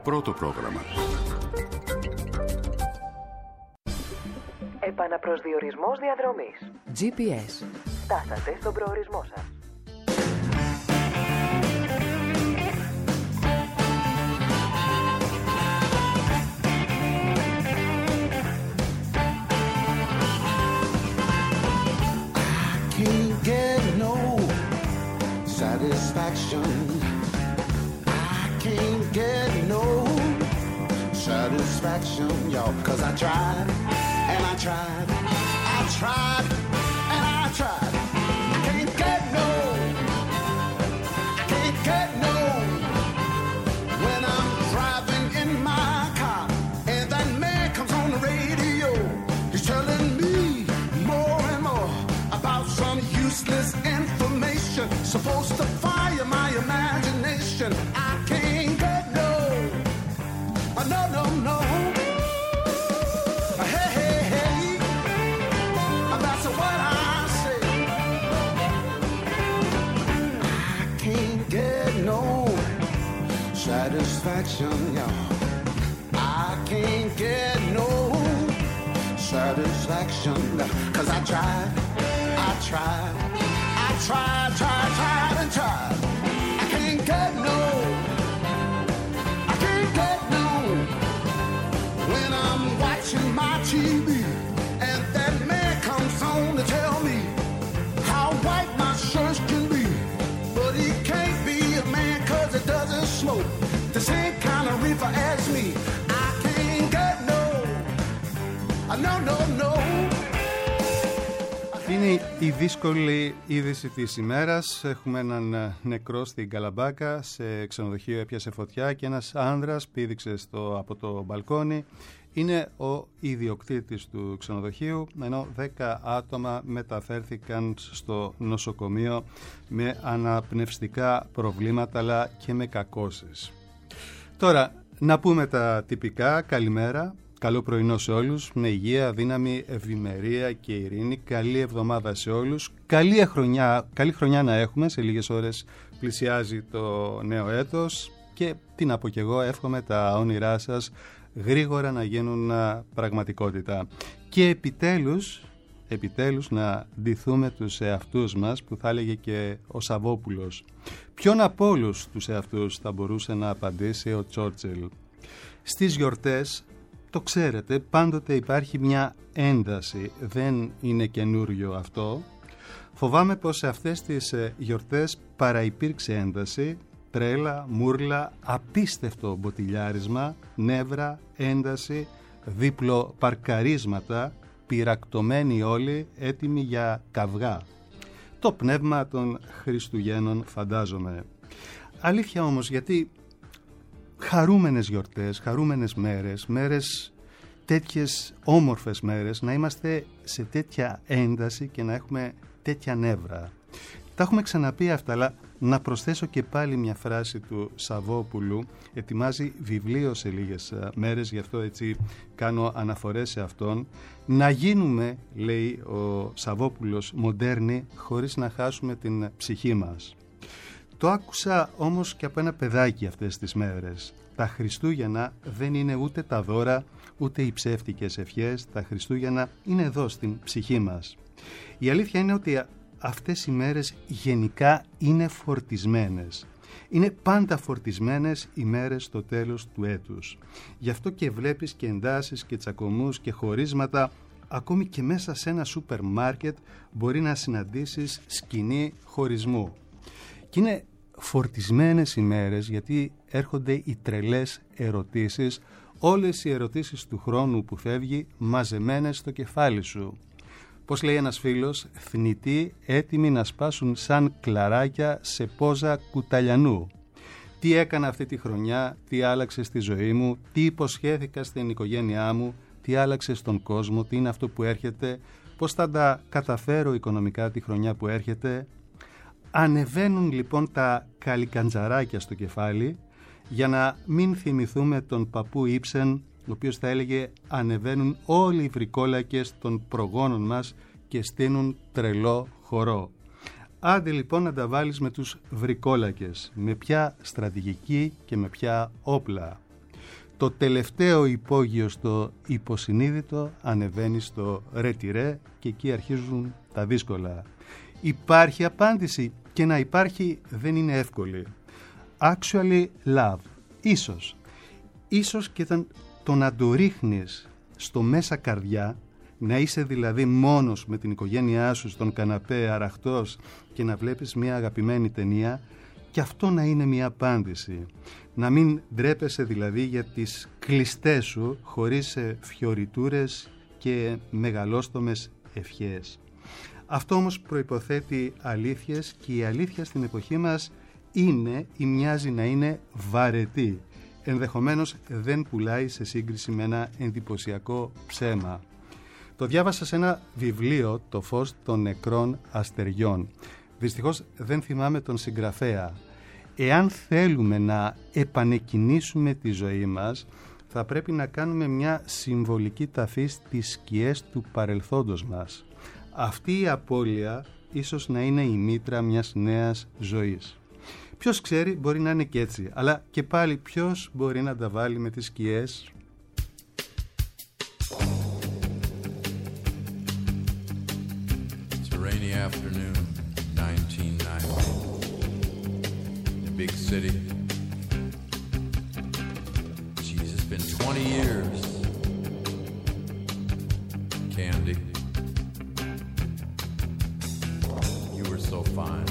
Πρώτο πρόγραμμα. Επαναπροσδιορισμός διαδρομής. GPS. Φτάσατε στον προορισμό σας. Satisfaction. I can't get no satisfaction, y'all, 'cause I tried and I tried, I tried and I tried. I can't get no, I can't get no. When I'm driving in my car and that man comes on the radio, he's telling me more and more about some useless information supposed to fire my imagination. I can't get no, no, no, no. Hey, hey, hey, that's what I say. I can't get no satisfaction, y'all. I can't get no satisfaction, 'cause I tried, I tried, I tried, tried, tried and tried. I can't get no, I can't get no. When I'm watching my TV and that man comes on to tell me how white my shirt can be, but he can't be a man 'cause it doesn't smoke the same kind of reefer as me. I can't get no, no, no, no. Είναι η δύσκολη είδηση της ημέρας. Έχουμε έναν νεκρό στην Καλαμπάκα, σε ξενοδοχείο έπιασε φωτιά και ένας άνδρας πήδηξε από το μπαλκόνι. Είναι ο ιδιοκτήτης του ξενοδοχείου, ενώ 10 άτομα μεταφέρθηκαν στο νοσοκομείο με αναπνευστικά προβλήματα αλλά και με κακώσεις. Τώρα, να πούμε τα τυπικά. Καλημέρα. Καλό πρωινό σε όλους, με υγεία, δύναμη, ευημερία και ειρήνη. Καλή εβδομάδα σε όλους. Καλή χρονιά να έχουμε. Σε λίγες ώρες πλησιάζει το νέο έτος και τι να πω κι εγώ, εύχομαι τα όνειρά σας γρήγορα να γίνουν πραγματικότητα. Και επιτέλους να ντυθούμε τους εαυτούς μας, που θα έλεγε και ο Σαββόπουλος. Ποιον από όλους τους εαυτούς θα μπορούσε να απαντήσει ο Τσόρτσιλ? Στις γιορτές, το ξέρετε, πάντοτε υπάρχει μια ένταση, δεν είναι καινούριο αυτό. Φοβάμαι πως σε αυτές τις γιορτές παραυπήρξε ένταση, τρέλα, μούρλα, απίστευτο μποτιλιάρισμα, νεύρα, ένταση, δίπλο παρκαρίσματα, πυρακτωμένοι όλοι, έτοιμοι για καυγά. Το πνεύμα των Χριστουγέννων, φαντάζομαι. Αλήθεια όμως, γιατί χαρούμενες γιορτές, χαρούμενες μέρες, τέτοιες όμορφες μέρες, να είμαστε σε τέτοια ένταση και να έχουμε τέτοια νεύρα. Τα έχουμε ξαναπεί αυτά, αλλά να προσθέσω και πάλι μια φράση του Σαββόπουλου. Ετοιμάζει βιβλίο σε λίγες μέρες, γι' αυτό έτσι κάνω αναφορές σε αυτόν. Να γίνουμε, λέει ο Σαββόπουλος, μοντέρνοι, χωρίς να χάσουμε την ψυχή μας. Το άκουσα όμως και από ένα παιδάκι αυτές τις μέρες. Τα Χριστούγεννα δεν είναι ούτε τα δώρα, ούτε οι ψεύτικες ευχές. Τα Χριστούγεννα είναι εδώ στην ψυχή μας. Η αλήθεια είναι ότι αυτές οι μέρες γενικά είναι φορτισμένες. Είναι πάντα φορτισμένες οι μέρες στο τέλος του έτους. Γι' αυτό και βλέπεις και εντάσεις και τσακωμούς και χωρίσματα. Ακόμη και μέσα σε ένα σούπερ μάρκετ μπορεί να συναντήσεις σκηνή χωρισμού. Και είναι φορτισμένες ημέρες γιατί έρχονται οι τρελές ερωτήσεις, όλες οι ερωτήσεις του χρόνου που φεύγει μαζεμένες στο κεφάλι σου. Πώς λέει ένας φίλος, θνητοί έτοιμοι να σπάσουν σαν κλαράκια σε πόζα κουταλιανού. Τι έκανα αυτή τη χρονιά, τι άλλαξε στη ζωή μου, τι υποσχέθηκα στην οικογένειά μου, τι άλλαξε στον κόσμο, τι είναι αυτό που έρχεται, πώς θα τα καταφέρω οικονομικά τη χρονιά που έρχεται. Ανεβαίνουν λοιπόν τα καλικαντζαράκια στο κεφάλι, για να μην θυμηθούμε τον παππού Ήψεν, ο οποίος θα έλεγε ανεβαίνουν όλοι οι βρικόλακες των προγόνων μας και στείνουν τρελό χορό. Άντε λοιπόν να τα βάλεις με τους βρικόλακες, με ποια στρατηγική και με ποια όπλα. Το τελευταίο υπόγειο στο υποσυνείδητο ανεβαίνει στο ρετυρέ και εκεί αρχίζουν τα δύσκολα. Υπάρχει απάντηση και να υπάρχει δεν είναι εύκολη. Actually love. Ίσως και το να το ρίχνεις στο μέσα καρδιά, να είσαι δηλαδή μόνος με την οικογένειά σου στον καναπέ αραχτός και να βλέπεις μια αγαπημένη ταινία, και αυτό να είναι μια απάντηση. Να μην ντρέπεσαι δηλαδή για τις κλειστές σου χωρίς φιωριτούρες και μεγαλόστομες ευχές. Αυτό όμως προϋποθέτει αλήθειες, και η αλήθεια στην εποχή μας είναι ή μοιάζει να είναι βαρετή. Ενδεχομένως δεν πουλάει σε σύγκριση με ένα εντυπωσιακό ψέμα. Το διάβασα σε ένα βιβλίο, «Το φως των νεκρών αστεριών». Δυστυχώς δεν θυμάμαι τον συγγραφέα. Εάν θέλουμε να επανεκκινήσουμε τη ζωή μας, θα πρέπει να κάνουμε μια συμβολική ταφή στις σκιές του παρελθόντος μας. Αυτή η απώλεια ίσως να είναι η μήτρα μιας νέας ζωής. Ποιος ξέρει, μπορεί να είναι και έτσι, αλλά και πάλι ποιος μπορεί να τα βάλει με τις σκιές? It's a rainy afternoon, 1990. The big city. Jeez, it's been 20 years. Candy, you were so fine.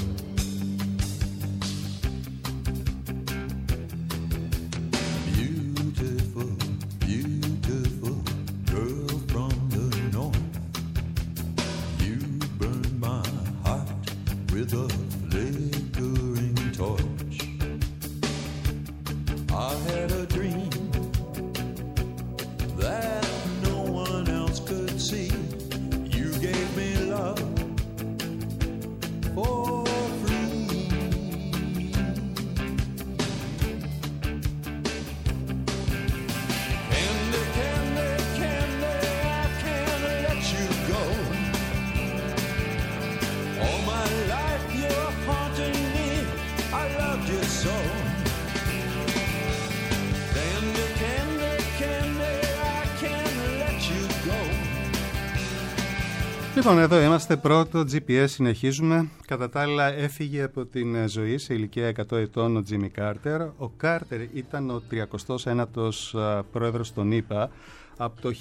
Λοιπόν, εδώ είμαστε, πρώτο GPS, συνεχίζουμε. Κατά τα άλλα, έφυγε από την ζωή σε ηλικία 100 ετών ο Τζίμι Κάρτερ. Ο Κάρτερ ήταν ο 39ος πρόεδρος των ΗΠΑ από το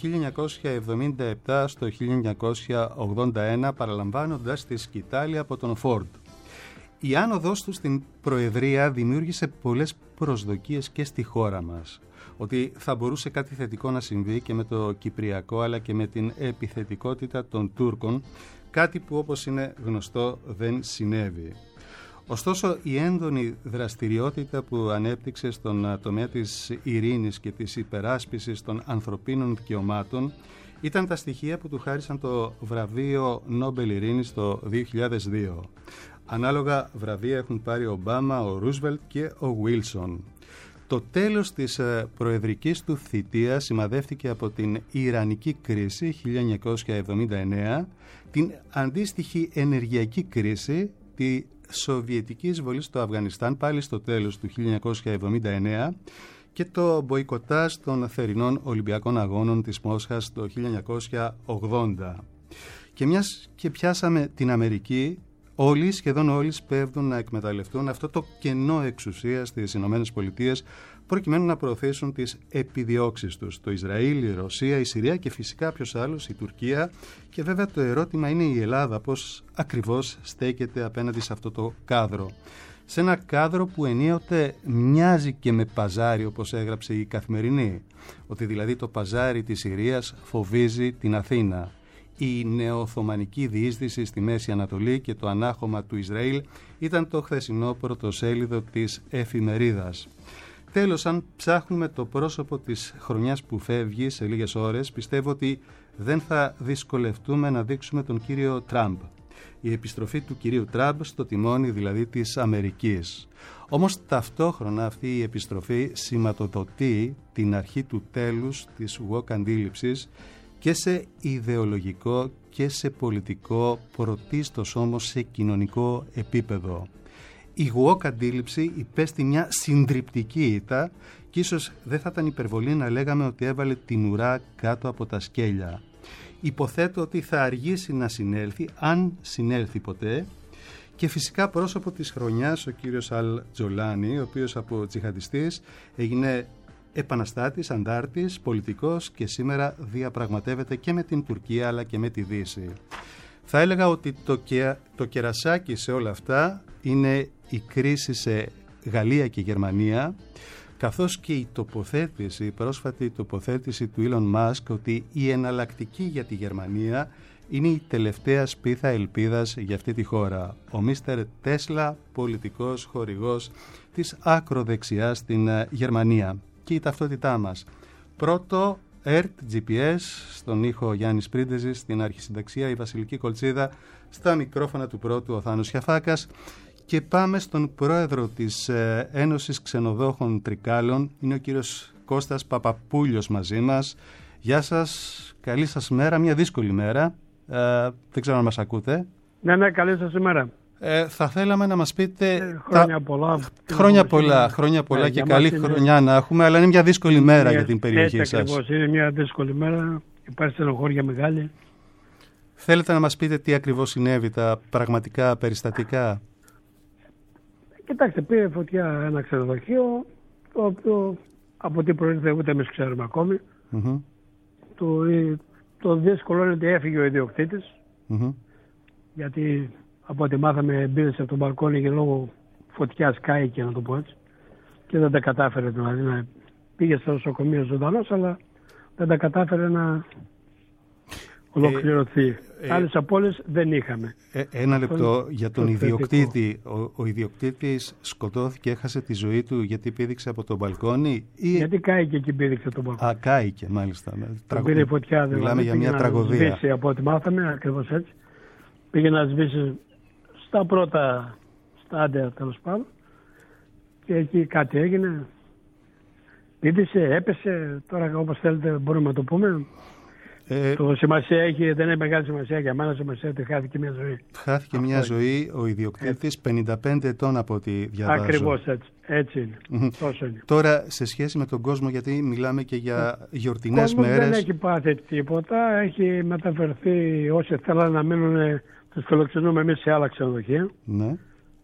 1977 στο 1981, παραλαμβάνοντας τη σκητάλη από τον Φόρντ. Η άνοδος του στην προεδρία δημιούργησε πολλές προσδοκίες και στη χώρα μας, ότι θα μπορούσε κάτι θετικό να συμβεί και με το Κυπριακό, αλλά και με την επιθετικότητα των Τούρκων, κάτι που όπως είναι γνωστό δεν συνέβη. Ωστόσο, η έντονη δραστηριότητα που ανέπτυξε στον τομέα της ειρήνης και της υπεράσπισης των ανθρωπίνων δικαιωμάτων ήταν τα στοιχεία που του χάρισαν το βραβείο Νόμπελ Ειρήνης το 2002. Ανάλογα βραβεία έχουν πάρει ο Ομπάμα, ο Ρούσβελτ και ο Βίλσον. Το τέλος της προεδρικής του θητείας σημαδεύτηκε από την Ιρανική κρίση 1979, την αντίστοιχη ενεργειακή κρίση, τη Σοβιετική εισβολή στο Αφγανιστάν πάλι στο τέλος του 1979 και το μποϊκοτάζ των θερινών Ολυμπιακών Αγώνων της Μόσχας το 1980. Και μιας και πιάσαμε την Αμερική, σχεδόν όλοι σπέβδουν να εκμεταλλευτούν αυτό το κενό εξουσίας στις ΗΠΑ προκειμένου να προωθήσουν τις επιδιώξεις τους. Το Ισραήλ, η Ρωσία, η Συρία και φυσικά ποιος άλλος, η Τουρκία. Και βέβαια το ερώτημα είναι η Ελλάδα πώς ακριβώς στέκεται απέναντι σε αυτό το κάδρο. Σε ένα κάδρο που ενίοτε μοιάζει και με παζάρι, όπως έγραψε η Καθημερινή. Ότι δηλαδή το παζάρι της Συρίας φοβίζει την Αθήνα. Η νεοοθωμανική διείσδυση στη Μέση Ανατολή και το ανάχωμα του Ισραήλ ήταν το χθεσινό πρωτοσέλιδο της εφημερίδας. Τέλος, αν ψάχνουμε το πρόσωπο της χρονιάς που φεύγει σε λίγες ώρες, πιστεύω ότι δεν θα δυσκολευτούμε να δείξουμε τον κύριο Τραμπ. Η επιστροφή του κυρίου Τραμπ στο τιμόνι δηλαδή της Αμερικής. Όμως ταυτόχρονα αυτή η επιστροφή σηματοδοτεί την αρχή του τέλους της woke αντίληψης και σε ιδεολογικό και σε πολιτικό, πρωτίστως όμως σε κοινωνικό επίπεδο. Η woke αντίληψη υπέστη μια συντριπτική ήττα και ίσως δεν θα ήταν υπερβολή να λέγαμε ότι έβαλε την ουρά κάτω από τα σκέλια. Υποθέτω ότι θα αργήσει να συνέλθει, αν συνέλθει ποτέ, και φυσικά πρόσωπο της χρονιάς ο κύριος Αλ Τζολάνι, ο οποίος από τζιχαντιστής έγινε επαναστάτης, αντάρτης, πολιτικός και σήμερα διαπραγματεύεται και με την Τουρκία αλλά και με τη Δύση. Θα έλεγα ότι το κερασάκι σε όλα αυτά είναι η κρίση σε Γαλλία και Γερμανία, καθώς και η πρόσφατη τοποθέτηση του Elon Musk ότι η εναλλακτική για τη Γερμανία είναι η τελευταία σπίθα ελπίδας για αυτή τη χώρα. Ο Μίστερ Τέσλα, πολιτικός χορηγός της άκροδεξιάς στην Γερμανία. Και η ταυτότητά μας. Πρώτο, ΕΡΤ, GPS, στον ήχο Γιάννης Πρίντεζης, στην αρχισυνταξία η Βασιλική Κολτσίδα, στα μικρόφωνα του πρώτου ο Θάνος Χιαφάκας. Και πάμε στον πρόεδρο της Ένωσης Ξενοδόχων Τρικάλων, είναι ο κύριος Κώστας Παπαπούλιος μαζί μας. Γεια σας, καλή σας μέρα, μια δύσκολη μέρα. Δεν ξέρω αν μας ακούτε. Ναι, καλή σας ημέρα. Θα θέλαμε να μας πείτε... Χρόνια πολλά και καλή χρονιά να έχουμε, αλλά είναι μια δύσκολη μέρα για την περιοχή σας. Ακριβώς, είναι μια δύσκολη μέρα, υπάρχει στενοχώρια μεγάλη. Θέλετε να μας πείτε τι ακριβώς συνέβη, τα πραγματικά περιστατικά? Κοιτάξτε, πήρε φωτιά ένα ξενοδοχείο, το οποίο από τι προήλθε ούτε εμείς ξέρουμε ακόμη. Mm-hmm. Το δύσκολο είναι ότι έφυγε ο ιδιοκτήτης, mm-hmm. γιατί από ό,τι μάθαμε μπήκε από τον μπαλκόνι και λόγω φωτιάς κάηκε, να το πω έτσι, και δεν τα κατάφερε, δηλαδή να πήγε στο νοσοκομείο ζωντανός, αλλά δεν τα κατάφερε να ολοκληρωθεί. Άλλες απώλειες δεν είχαμε. Ένα λεπτό για τον ιδιοκτήτη. Ο ιδιοκτήτης σκοτώθηκε, έχασε τη ζωή του γιατί πήδηξε από τον μπαλκόνι Γιατί κάηκε και πήδηξε τον μπαλκόνι. Κάηκε μάλιστα. Πήρε φωτιά, δηλαδή. Μιλάμε για μια τραγωδία. Σβήσει, από ό,τι μάθαμε, ακριβώς έτσι. Πήγε να σβήσει στα πρώτα στάδια, τέλος πάντων, και εκεί κάτι έγινε. Πήδησε, έπεσε, τώρα όπως θέλετε μπορούμε να το πούμε. Το σημασία έχει, δεν είναι μεγάλη σημασία για μένα, σημασία ότι χάθηκε μια ζωή. Χάθηκε μια ζωή, ο ιδιοκτήτης 55 ετών από ό,τι διαβάζω. Ακριβώς έτσι είναι. Τόσο είναι. Τώρα σε σχέση με τον κόσμο, γιατί μιλάμε και για γιορτινές μέρες. Δεν έχει πάθει τίποτα, έχει μεταφερθεί όσοι θέλουν να μείνουν, τους φιλοξενούμε εμείς σε άλλα ξενοδοχεία. Ναι.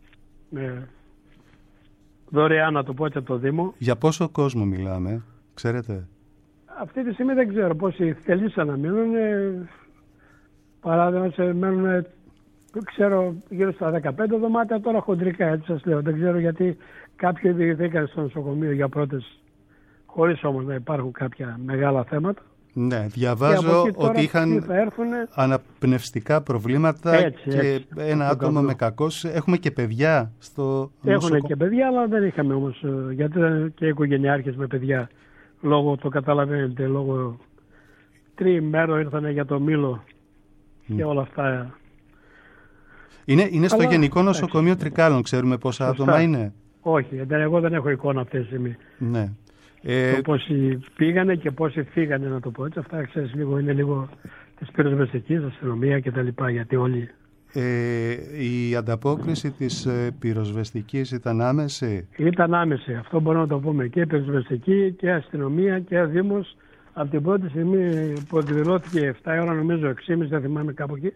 Δωρεάν, να το πω έτσι, από το Δήμο. Για πόσο κόσμο μιλάμε, ξέρετε? Αυτή τη στιγμή δεν ξέρω πόσοι θελήσαν να μείνουν. Παράδειγμα, μένουν, ξέρω, γύρω στα 15 δωμάτια, τώρα χοντρικά, έτσι σας λέω. Δεν ξέρω γιατί κάποιοι διηγηθήκαν στο νοσοκομείο για πρώτες, χωρίς όμως να υπάρχουν κάποια μεγάλα θέματα. Ναι, διαβάζω ότι είχαν αναπνευστικά προβλήματα και ένα άτομο με κακός. Έχουμε και παιδιά στο νοσοκομείο. Έχουν και παιδιά, αλλά δεν είχαμε όμως, γιατί ήταν και οικογενειάρχες με παιδιά. Λόγω, το καταλαβαίνετε, λόγω τριημέρο ήρθανε για το μήλο και όλα αυτά. Είναι στο Γενικό Νοσοκομείο Τρικάλων, ξέρουμε πόσα άτομα είναι? Όχι, εγώ δεν έχω εικόνα αυτή τη στιγμή. Ναι. Πόσοι πήγανε και πόσοι φύγανε, να το πω έτσι. Αυτά ξέρεις, είναι λίγο της πυροσβεστικής, αστυνομία κτλ. Γιατί όλοι... Η ανταπόκριση της πυροσβεστικής ήταν άμεση? Ήταν άμεση, αυτό μπορούμε να το πούμε. Και πυροσβεστική και αστυνομία και Δήμος. Από την πρώτη στιγμή που εκδηλώθηκε 7 ώρα, νομίζω 6,5, δεν θυμάμαι κάπου εκεί,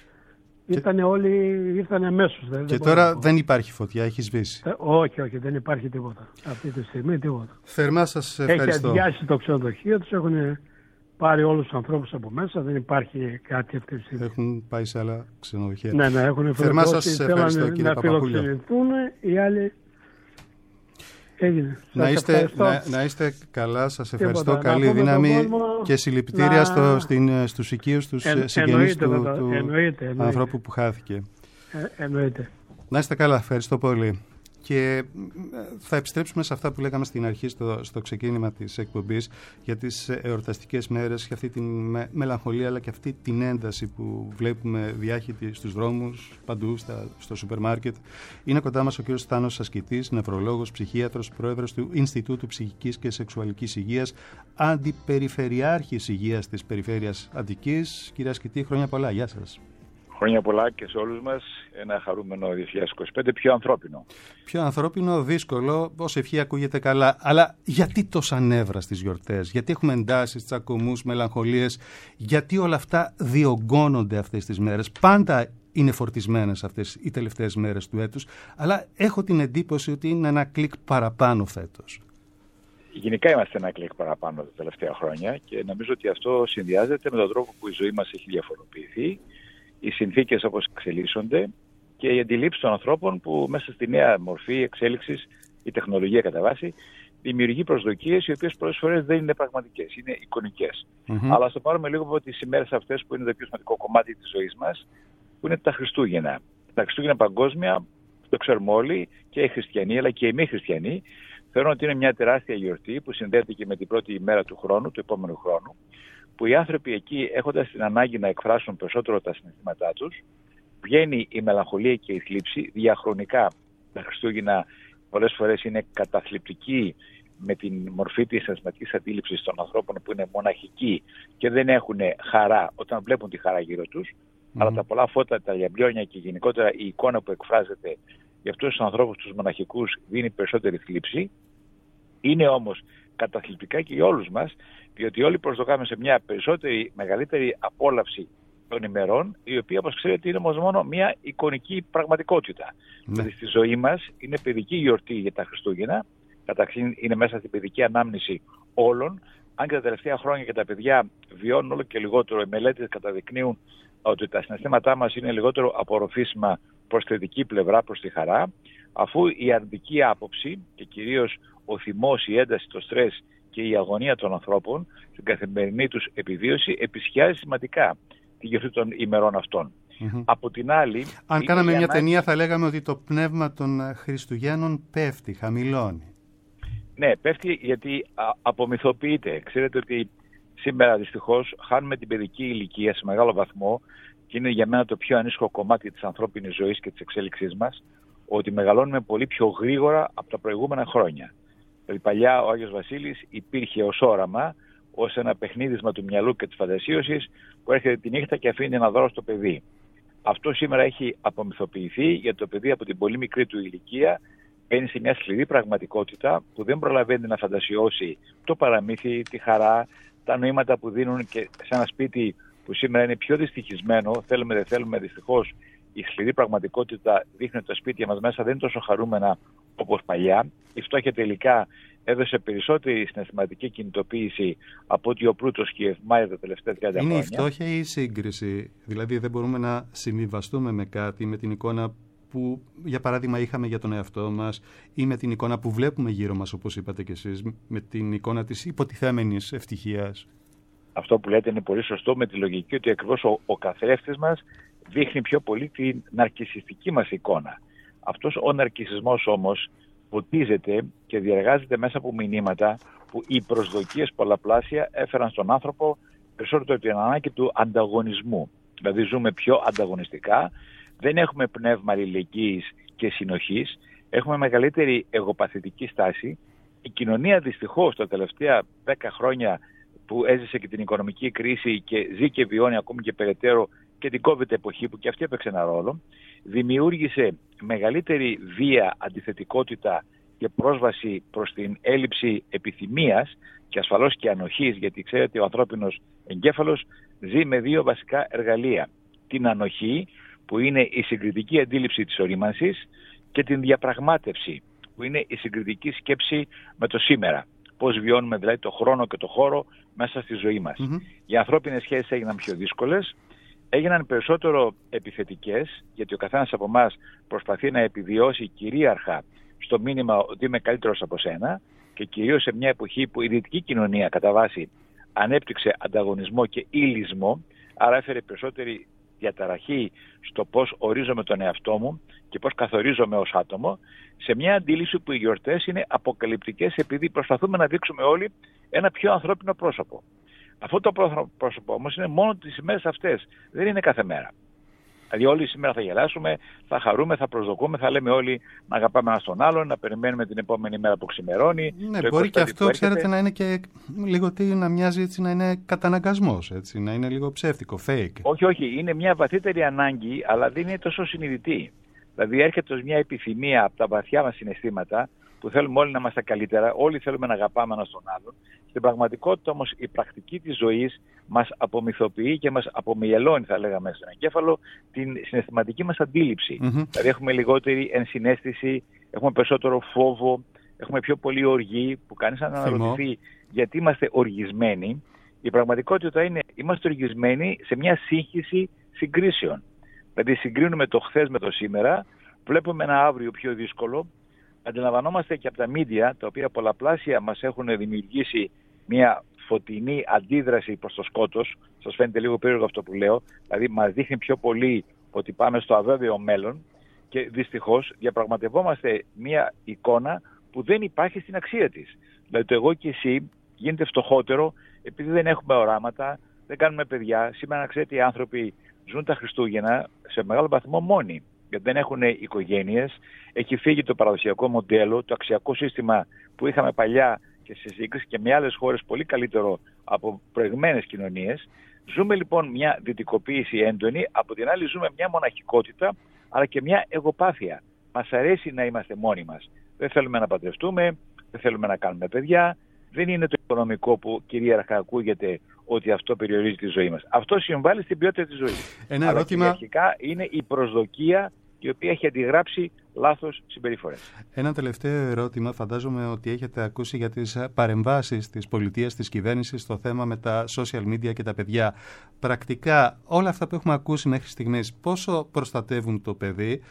ήρθαν αμέσως. Και τώρα δεν υπάρχει φωτιά, έχει σβήσει? Όχι, δεν υπάρχει τίποτα. Αυτή τη στιγμή τίποτα. Θερμά σας ευχαριστώ. Έχει αδειάσει το ξενοδοχείο, τους έχουν πάρει όλους τους ανθρώπους από μέσα, δεν υπάρχει κάτι αυτή τη στιγμή. Έχουν πάει σε άλλα ξενοδοχεία. Ναι, έχουν θερμά σας ευχαριστώ, κύριε Παπαπούλιο. Να φιλοξενηθούν, οι άλλοι έγινε. Να είστε καλά, σας ευχαριστώ, καλή δύναμη και συλληπιτήρια στους οικείους, τους συγγενείς του ανθρώπου που χάθηκε. Εννοείται. Να είστε καλά, ευχαριστώ πολύ. Και θα επιστρέψουμε σε αυτά που λέγαμε στην αρχή στο ξεκίνημα της εκπομπής για τις εορταστικές μέρες και αυτή την μελαγχολία αλλά και αυτή την ένταση που βλέπουμε διάχυτη στους δρόμους, παντού, στο σούπερ μάρκετ. Είναι κοντά μας ο κ. Στάνος Ασκητής, νευρολόγος, ψυχίατρος, πρόεδρος του Ινστιτούτου Ψυχικής και Σεξουαλικής Υγείας, αντιπεριφερειάρχης υγείας της Περιφέρειας Αττικής. Κύριε Ασκητή, χρόνια πολλά, γεια σας. Χρόνια πολλά και σε όλους μας. Ένα χαρούμενο 2025, πιο ανθρώπινο. Πιο ανθρώπινο, δύσκολο, ως ευχή ακούγεται καλά. Αλλά γιατί τόσα νεύρα στις γιορτές, γιατί έχουμε εντάσεις, τσακωμούς, μελαγχολίες, γιατί όλα αυτά διωγγώνονται αυτές τις μέρες. Πάντα είναι φορτισμένες αυτές οι τελευταίες μέρες του έτους, αλλά έχω την εντύπωση ότι είναι ένα κλικ παραπάνω φέτος. Γενικά είμαστε ένα κλικ παραπάνω τα τελευταία χρόνια και νομίζω ότι αυτό συνδυάζεται με τον τρόπο που η ζωή μας έχει διαφοροποιηθεί, οι συνθήκες όπως εξελίσσονται και οι αντιλήψεις των ανθρώπων που μέσα στη νέα μορφή εξέλιξης, η τεχνολογία κατά βάση, δημιουργεί προσδοκίες οι οποίες πολλές φορές δεν είναι πραγματικές, είναι εικονικές. Αλλά ας το πάρουμε λίγο από τις ημέρες αυτές που είναι το πιο σημαντικό κομμάτι της ζωής μας, που είναι τα Χριστούγεννα. Τα Χριστούγεννα παγκόσμια, το ξέρουμε όλοι, και οι χριστιανοί αλλά και οι μη χριστιανοί, θεωρούν ότι είναι μια τεράστια γιορτή που συνδέεται και με την πρώτη ημέρα του χρόνου, του επόμενου χρόνου, που οι άνθρωποι εκεί, έχοντας την ανάγκη να εκφράσουν περισσότερο τα συναισθήματά τους, βγαίνει η μελαγχολία και η θλίψη. Διαχρονικά τα Χριστούγεννα πολλές φορές είναι καταθλιπτικοί με την μορφή της συναισθηματικής αντίληψης των ανθρώπων που είναι μοναχικοί και δεν έχουν χαρά όταν βλέπουν τη χαρά γύρω τους. Αλλά τα πολλά φώτα, τα λιαμπλιόνια και γενικότερα η εικόνα που εκφράζεται για αυτούς τους ανθρώπους, τους μοναχικούς, δίνει περισσότερη θλίψη. Είναι όμως καταθλιπτικά και για όλους μας, διότι όλοι προσδοκάμε σε μια μεγαλύτερη απόλαυση των ημερών, η οποία, όπως ξέρετε, είναι όμως μόνο μια εικονική πραγματικότητα. Δηλαδή στη ζωή μας είναι παιδική γιορτή για τα Χριστούγεννα, καταρχήν είναι μέσα στην παιδική ανάμνηση όλων, αν και τα τελευταία χρόνια και τα παιδιά βιώνουν όλο και λιγότερο. Οι μελέτες καταδεικνύουν ότι τα συναισθήματά μας είναι λιγότερο απορροφήσιμα προς τη δική πλευρά, προς τη χαρά, αφού η αρνητική άποψη και κυρίως ο θυμός, η ένταση, το στρες και η αγωνία των ανθρώπων στην καθημερινή τους επιβίωση επισχιάζει σημαντικά τη γιορτή των ημερών αυτών. Από την άλλη, αν κάναμε μια ταινία θα λέγαμε ότι το πνεύμα των Χριστουγέννων πέφτει, χαμηλώνει. Ναι, πέφτει γιατί απομυθοποιείται. Ξέρετε ότι σήμερα δυστυχώς χάνουμε την παιδική ηλικία σε μεγάλο βαθμό και είναι για μένα το πιο ανήσυχο κομμάτι της ανθρώπινης ζωής και της εξέλιξής μας, ότι μεγαλώνουμε πολύ πιο γρήγορα από τα προηγούμενα χρόνια. Δηλαδή παλιά ο Άγιος Βασίλης υπήρχε ως όραμα, ως ένα παιχνίδισμα του μυαλού και της φαντασίωσης που έρχεται τη νύχτα και αφήνει ένα δώρο στο παιδί. Αυτό σήμερα έχει απομυθοποιηθεί, γιατί το παιδί από την πολύ μικρή του ηλικία μπαίνει σε μια σκληρή πραγματικότητα που δεν προλαβαίνει να φαντασιώσει το παραμύθι, τη χαρά, τα νοήματα που δίνουν και σε ένα σπίτι που σήμερα είναι πιο δυστυχισμένο, θέλουμε δεν θέλουμε, δυστυχώς η σκληρή πραγματικότητα δείχνει ότι τα σπίτια μας μέσα δεν είναι τόσο χαρούμενα όπως παλιά. Η φτώχεια τελικά έδωσε περισσότερη συναισθηματική κινητοποίηση από ότι ο πλούτος και η ευμάρεια τα τελευταία 30 χρόνια. Είναι η φτώχεια ή η σύγκριση? Δηλαδή δεν μπορούμε να συμβιβαστούμε με κάτι, με την εικόνα που για παράδειγμα είχαμε για τον εαυτό μας ή με την εικόνα που βλέπουμε γύρω μας, όπως είπατε κι εσείς, με την εικόνα της υποτιθέμενης ευτυχίας? Αυτό που λέτε είναι πολύ σωστό, με τη λογική ότι ακριβώς ο καθρέφτης μας δείχνει πιο πολύ την ναρκισσιστική μας εικόνα. Αυτός ο ναρκισσισμός όμως ποτίζεται και διεργάζεται μέσα από μηνύματα που οι προσδοκίες πολλαπλάσια έφεραν στον άνθρωπο περισσότερο την ανάγκη του ανταγωνισμού. Δηλαδή ζούμε πιο ανταγωνιστικά, δεν έχουμε πνεύμα αλληλεγγύης και συνοχής, έχουμε μεγαλύτερη εγωπαθητική στάση. Η κοινωνία δυστυχώς τα τελευταία 10 χρόνια που έζησε και την οικονομική κρίση και ζει και βιώνει ακόμη και περαιτέρω και την COVID εποχή που και αυτή έπαιξε ένα ρόλο, δημιούργησε μεγαλύτερη βία, αντιθετικότητα και πρόσβαση προς την έλλειψη επιθυμίας και ασφαλώς και ανοχής, γιατί ξέρετε ο ανθρώπινος εγκέφαλος ζει με δύο βασικά εργαλεία. Την ανοχή, που είναι η συγκριτική αντίληψη της ορίμανσης, και την διαπραγμάτευση, που είναι η συγκριτική σκέψη με το σήμερα. Πώς βιώνουμε δηλαδή το χρόνο και το χώρο μέσα στη ζωή μας. Οι ανθρώπινες σχέσεις έγιναν πιο δύσκολες, έγιναν περισσότερο επιθετικές, γιατί ο καθένας από εμάς προσπαθεί να επιβιώσει κυρίαρχα στο μήνυμα ότι είμαι καλύτερος από σένα, και κυρίως σε μια εποχή που η δυτική κοινωνία κατά βάση ανέπτυξε ανταγωνισμό και υλισμό, άρα έφερε περισσότερη διαταραχή στο πώς ορίζομαι τον εαυτό μου και πώς καθορίζομαι ως άτομο, σε μια αντίληψη που οι γιορτές είναι αποκαλυπτικές επειδή προσπαθούμε να δείξουμε όλοι ένα πιο ανθρώπινο πρόσωπο. Αυτό το πρόσωπο όμως είναι μόνο τις ημέρες αυτές, δεν είναι κάθε μέρα. Δηλαδή όλοι σήμερα θα γελάσουμε, θα χαρούμε, θα προσδοκούμε, θα λέμε όλοι να αγαπάμε ένα τον άλλον, να περιμένουμε την επόμενη μέρα που ξημερώνει. Ναι, μπορεί και αυτό, ξέρετε, να είναι και λίγο να μοιάζει έτσι, να είναι καταναγκασμός, έτσι, να είναι λίγο ψεύτικο, fake. Όχι, είναι μια βαθύτερη ανάγκη, αλλά δεν είναι τόσο συνειδητή. Δηλαδή έρχεται ως μια επιθυμία από τα βαθιά μας συναισθήματα, που θέλουμε όλοι να είμαστε καλύτερα, όλοι θέλουμε να αγαπάμε ένα τον άλλον. Στην πραγματικότητα όμως η πρακτική της ζωής μας απομυθοποιεί και μας απομυελώνει, θα λέγαμε στον εγκέφαλο, την συναισθηματική μας αντίληψη. Δηλαδή έχουμε λιγότερη ενσυναίσθηση, έχουμε περισσότερο φόβο, έχουμε πιο πολύ οργή, που κανείς αν αναρωτηθεί γιατί είμαστε οργισμένοι. Η πραγματικότητα είναι είμαστε οργισμένοι σε μια σύγχυση συγκρίσεων. Δηλαδή συγκρίνουμε το χθες με το σήμερα, βλέπουμε ένα αύριο πιο δύσκολο. Αντιλαμβανόμαστε και από τα μίντια, τα οποία πολλαπλάσια μας έχουν δημιουργήσει μια φωτεινή αντίδραση προς το σκότος. Σας φαίνεται λίγο περίεργο αυτό που λέω. Δηλαδή μας δείχνει πιο πολύ ότι πάμε στο αβέβαιο μέλλον και δυστυχώς διαπραγματευόμαστε μια εικόνα που δεν υπάρχει στην αξία της. Δηλαδή το εγώ και εσύ γίνεται φτωχότερο επειδή δεν έχουμε οράματα, δεν κάνουμε παιδιά. Σήμερα, ξέρετε, οι άνθρωποι ζουν τα Χριστούγεννα σε μεγάλο βαθμό μόνοι, γιατί δεν έχουν οικογένειες. Έχει φύγει το παραδοσιακό μοντέλο, το αξιακό σύστημα που είχαμε παλιά και σε σύγκριση και με άλλες χώρες πολύ καλύτερο από προηγμένες κοινωνίες. Ζούμε λοιπόν μια δυτικοποίηση έντονη, από την άλλη ζούμε μια μοναχικότητα, αλλά και μια εγωπάθεια. Μας αρέσει να είμαστε μόνοι μας. Δεν θέλουμε να παντρευτούμε, δεν θέλουμε να κάνουμε παιδιά. Δεν είναι το οικονομικό που κυρίαρχα ακούγεται ότι αυτό περιορίζει τη ζωή μας. Αυτό συμβάλλει στην ποιότητα της ζωής. Ένα αλλά ερώτημα... κυριαρχικά είναι η προσδοκία η οποία έχει αντιγράψει λάθος συμπεριφορές. Ένα τελευταίο ερώτημα. Φαντάζομαι ότι έχετε ακούσει για τις παρεμβάσεις της πολιτείας, της κυβέρνησης στο θέμα με τα social media και τα παιδιά. Πρακτικά όλα αυτά που έχουμε ακούσει μέχρι στιγμής, πόσο προστατεύουν το παιδί?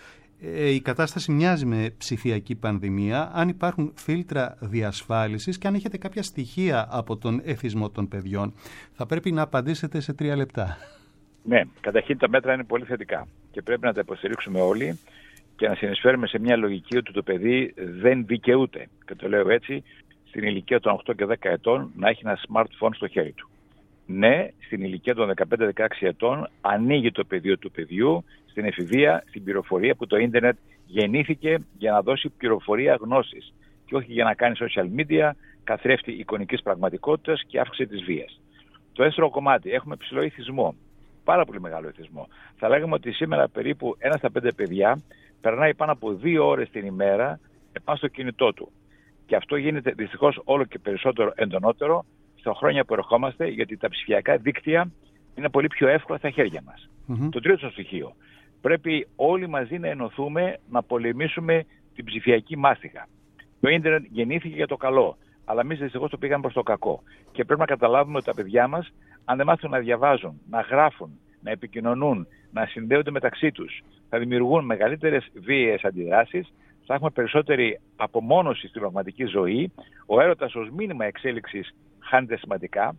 Η κατάσταση μοιάζει με ψηφιακή πανδημία. Αν υπάρχουν φίλτρα διασφάλισης και αν έχετε κάποια στοιχεία από τον εθισμό των παιδιών, θα πρέπει να απαντήσετε σε 3 λεπτά. Ναι, καταρχήν τα μέτρα είναι πολύ θετικά και πρέπει να τα υποστηρίξουμε όλοι και να συνεισφέρουμε σε μια λογική ότι το παιδί δεν δικαιούται, και το λέω έτσι, στην ηλικία των 8 και 10 ετών να έχει ένα smartphone στο χέρι του. Ναι, στην ηλικία των 15-16 ετών ανοίγει το πεδίο του παιδιού στην εφηβεία, στην πληροφορία, που το ίντερνετ γεννήθηκε για να δώσει πληροφορία γνώσης και όχι για να κάνει social media, καθρέφτη εικονικής πραγματικότητας και αύξηση της βίας. Το δεύτερο κομμάτι, έχουμε ψηλό ηθισμό, πάρα πολύ μεγάλο ηθισμό. Θα λέγαμε ότι σήμερα περίπου 1 στα 5 παιδιά περνάει πάνω από 2 ώρες την ημέρα πάνω στο κινητό του. Και αυτό γίνεται δυστυχώς όλο και περισσότερο εντονότερο στα χρόνια που ερχόμαστε, γιατί τα ψηφιακά δίκτυα είναι πολύ πιο εύκολα στα χέρια μας. Το τρίτο στοιχείο. Πρέπει όλοι μαζί να ενωθούμε να πολεμήσουμε την ψηφιακή μάστιγα. Το ίντερνετ γεννήθηκε για το καλό, αλλά εμείς δυστυχώς το πήγαμε προς το κακό. Και πρέπει να καταλάβουμε ότι τα παιδιά μας, αν δεν μάθουν να διαβάζουν, να γράφουν, να επικοινωνούν, να συνδέονται μεταξύ τους, θα δημιουργούν μεγαλύτερες βίαιες αντιδράσεις, θα έχουμε περισσότερη απομόνωση στην πραγματική ζωή, ο έρωτας ως μήνυμα εξέλιξης χάνεται σημαντικά,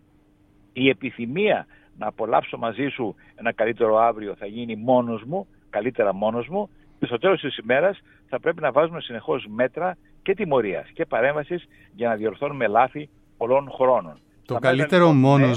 η επιθυμία να απολαύσω μαζί σου ένα καλύτερο αύριο θα γίνει μόνος μου, καλύτερα μόνος μου, και στο τέλος της ημέρας θα πρέπει να βάζουμε συνεχώς μέτρα και τιμωρίας και παρέμβασης για να διορθώνουμε λάθη πολλών χρόνων. Το καλύτερο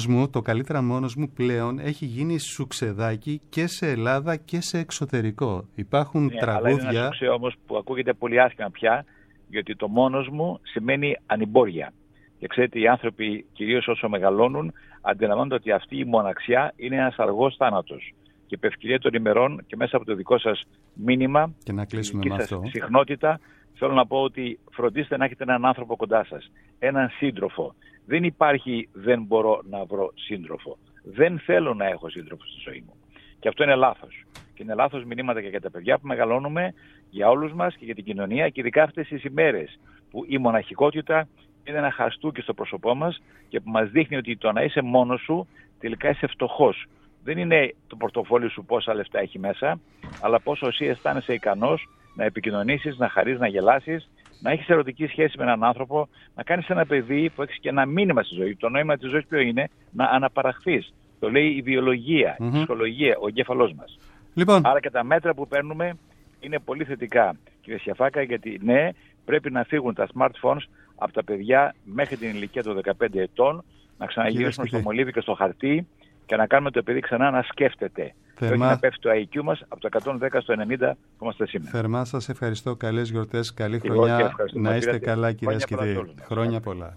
μόνος μου πλέον έχει γίνει σουξεδάκι και σε Ελλάδα και σε εξωτερικό. Υπάρχουν τραγούδια... Αλλά είναι ένα σουξέ όμως που ακούγεται πολύ άσχημα πια, γιατί το μόνος μου σημαίνει ανυμπόρια. Και ξέρετε, οι άνθρωποι, κυρίως όσο μεγαλώνουν, αντιλαμβάνονται ότι αυτή η μοναξιά είναι ένας αργός θάνατος. Και επ' ευκαιρία των ημερών και μέσα από το δικό σας μήνυμα, και να κλείσουμε με αυτό, συχνότητα, θέλω να πω ότι φροντίστε να έχετε έναν άνθρωπο κοντά σας, έναν σύντροφο. Δεν υπάρχει δεν μπορώ να βρω σύντροφο. Δεν θέλω να έχω σύντροφο στη ζωή μου. Και αυτό είναι λάθος. Και είναι λάθος μηνύματα και για τα παιδιά που μεγαλώνουμε, για όλους μας και για την κοινωνία, και ειδικά αυτές τις ημέρες που η μοναχικότητα είναι ένα χαστούκι στο πρόσωπό μας και που μας δείχνει ότι το να είσαι μόνος σου τελικά είσαι φτωχός. Δεν είναι το πορτοφόλι σου πόσα λεφτά έχει μέσα, αλλά πόσο εσύ αισθάνεσαι ικανός να επικοινωνήσεις, να χαρείς, να γελάσεις, να έχεις ερωτική σχέση με έναν άνθρωπο, να κάνεις ένα παιδί που έχεις και ένα μήνυμα στη ζωή. Το νόημα της ζωής ποιο είναι? Να αναπαραχθείς. Το λέει η βιολογία, η ψυχολογία, ο εγκέφαλός μας. Λοιπόν. Άρα και τα μέτρα που παίρνουμε είναι πολύ θετικά, κύριε Σιαφάκα, γιατί ναι, πρέπει να φύγουν τα smartphones από τα παιδιά μέχρι την ηλικία των 15 ετών, να ξαναγυρίσουμε στο μολύβι και στο χαρτί και να κάνουμε το παιδί ξανά να σκέφτεται. Και όχι να πέφτει το IQ μας από το 110 στο 90 που είμαστε σήμερα. Θερμά σας ευχαριστώ. Καλές γιορτές, καλή χρονιά. Να είστε καλά, κυρίες και κύριοι. Χρόνια πολλά.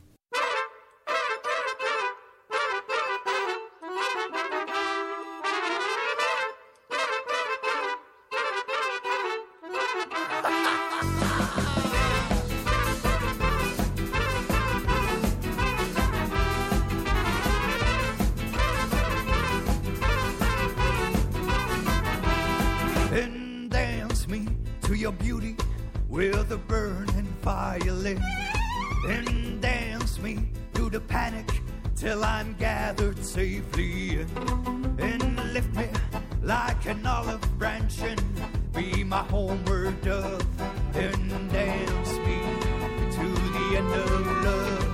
With a burning fire lit, then dance me through the panic till I'm gathered safely in. Then lift me like an olive branch and be my homeward dove. Then dance me to the end of love.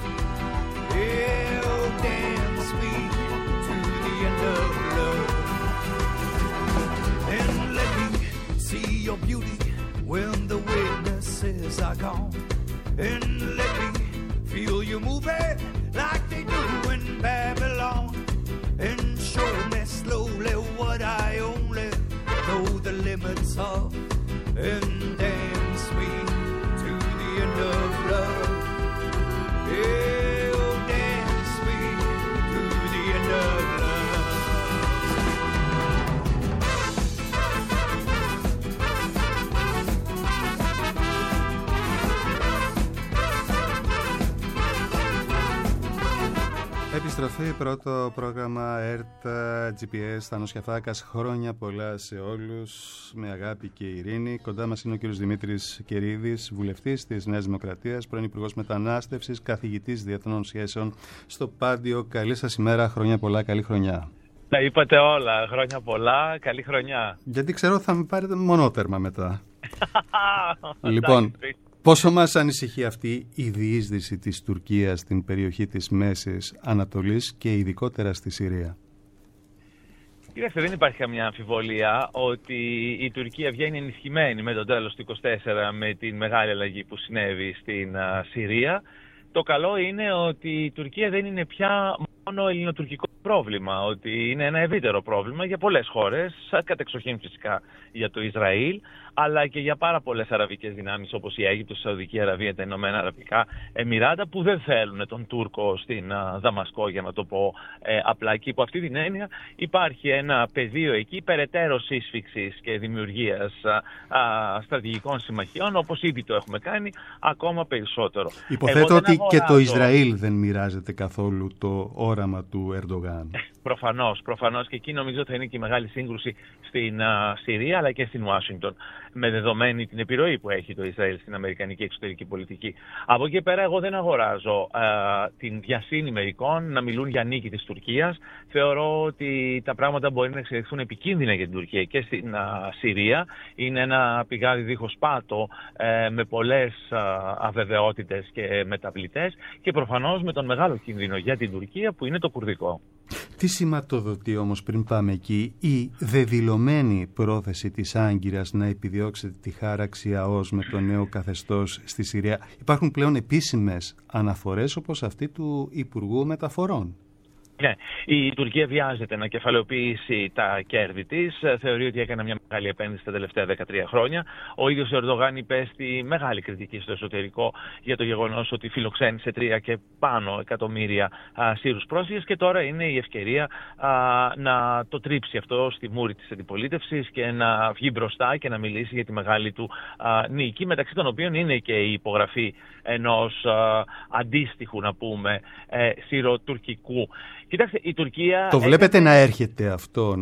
Yeah, oh, dance me to the end of love. Then let me see your beauty when the witnesses are gone, and let me feel you moving like they do in Babylon, and show me slowly what I only know the limits of, and dance me to the end of love. Yeah, oh, dance me to the end of love. Επιστροφή, πρώτο πρόγραμμα ΕΡΤ GPS Θάνος Κιαφάκας. Χρόνια πολλά σε όλους, με αγάπη και ειρήνη. Κοντά μας είναι ο κύριος Δημήτρης Κερίδης, βουλευτής της Νέας Δημοκρατίας, πρώην Υπουργός Μετανάστευσης, καθηγητής Διεθνών Σχέσεων στο Πάντιο. Καλή σας ημέρα, χρόνια πολλά, καλή χρονιά. Τα είπατε όλα, χρόνια πολλά, καλή χρονιά. Γιατί ξέρω θα με πάρετε μονότερμα μετά. Λοιπόν, πόσο μας ανησυχεί αυτή η διείσδυση της Τουρκίας στην περιοχή της Μέσης Ανατολής και ειδικότερα στη Συρία? Κοιτάξτε, δεν υπάρχει καμιά αμφιβολία ότι η Τουρκία βγαίνει ενισχυμένη με το τέλος του 24 με την μεγάλη αλλαγή που συνέβη στην Συρία. Το καλό είναι ότι η Τουρκία δεν είναι πια μόνο ελληνοτουρκικό πρόβλημα, ότι είναι ένα ευρύτερο πρόβλημα για πολλές χώρες, κατεξοχήν φυσικά για το Ισραήλ, αλλά και για πάρα πολλές αραβικές δυνάμεις όπως η Αίγυπτος, η Σαουδική Αραβία, τα Ηνωμένα Αραβικά Εμιράτα, που δεν θέλουν τον Τούρκο στην Δαμασκό, για να το πω απλά. Και υπό αυτή την έννοια υπάρχει ένα πεδίο εκεί περαιτέρω σύσφυξης και δημιουργίας στρατηγικών συμμαχιών, όπως ήδη το έχουμε κάνει, ακόμα περισσότερο. Υποθέτω ότι και το Ισραήλ δεν μοιράζεται καθόλου το όραμα του Ερντογάν. Προφανώς, και εκεί νομίζω θα είναι και η μεγάλη σύγκρουση στην Συρία αλλά και στην Ουάσιγκτον, με δεδομένη την επιρροή που έχει το Ισραήλ στην αμερικανική εξωτερική πολιτική. Από εκεί πέρα εγώ δεν αγοράζω την βιασύνη μερικών να μιλούν για νίκη της Τουρκίας. Θεωρώ ότι τα πράγματα μπορεί να εξελιχθούν επικίνδυνα για την Τουρκία και στην Συρία. Είναι ένα πηγάδι δίχως πάτο με πολλές αβεβαιότητες και μεταβλητές, και προφανώς με τον μεγάλο κίνδυνο για την Τουρκία που είναι το κουρδικό. Τι σηματοδοτεί όμως, πριν πάμε εκεί, η δεδηλωμένη πρόθεση της Άγκυρας να επιδιώξετε τη χάραξη ΑΟΣ με το νέο καθεστώς στη Συρία? Υπάρχουν πλέον επίσημες αναφορές όπως αυτή του Υπουργού Μεταφορών. Ναι, η Τουρκία βιάζεται να κεφαλαιοποιήσει τα κέρδη της. Θεωρεί ότι έκανε μια μεγάλη επένδυση τα τελευταία 13 χρόνια. Ο ίδιος ο Ερντογάν υπέστη μεγάλη κριτική στο εσωτερικό για το γεγονός ότι φιλοξένησε 3 και πάνω εκατομμύρια Σύρους πρόσφυγες, και τώρα είναι η ευκαιρία να το τρίψει αυτό στη μούρη της αντιπολίτευσης και να βγει μπροστά και να μιλήσει για τη μεγάλη του νίκη, μεταξύ των οποίων είναι και η υπογραφή ενός αντίστοιχου, να πούμε, συροτουρκικού. Κοιτάξτε, η Τουρκία... Το βλέπετε να έρχεται αυτό,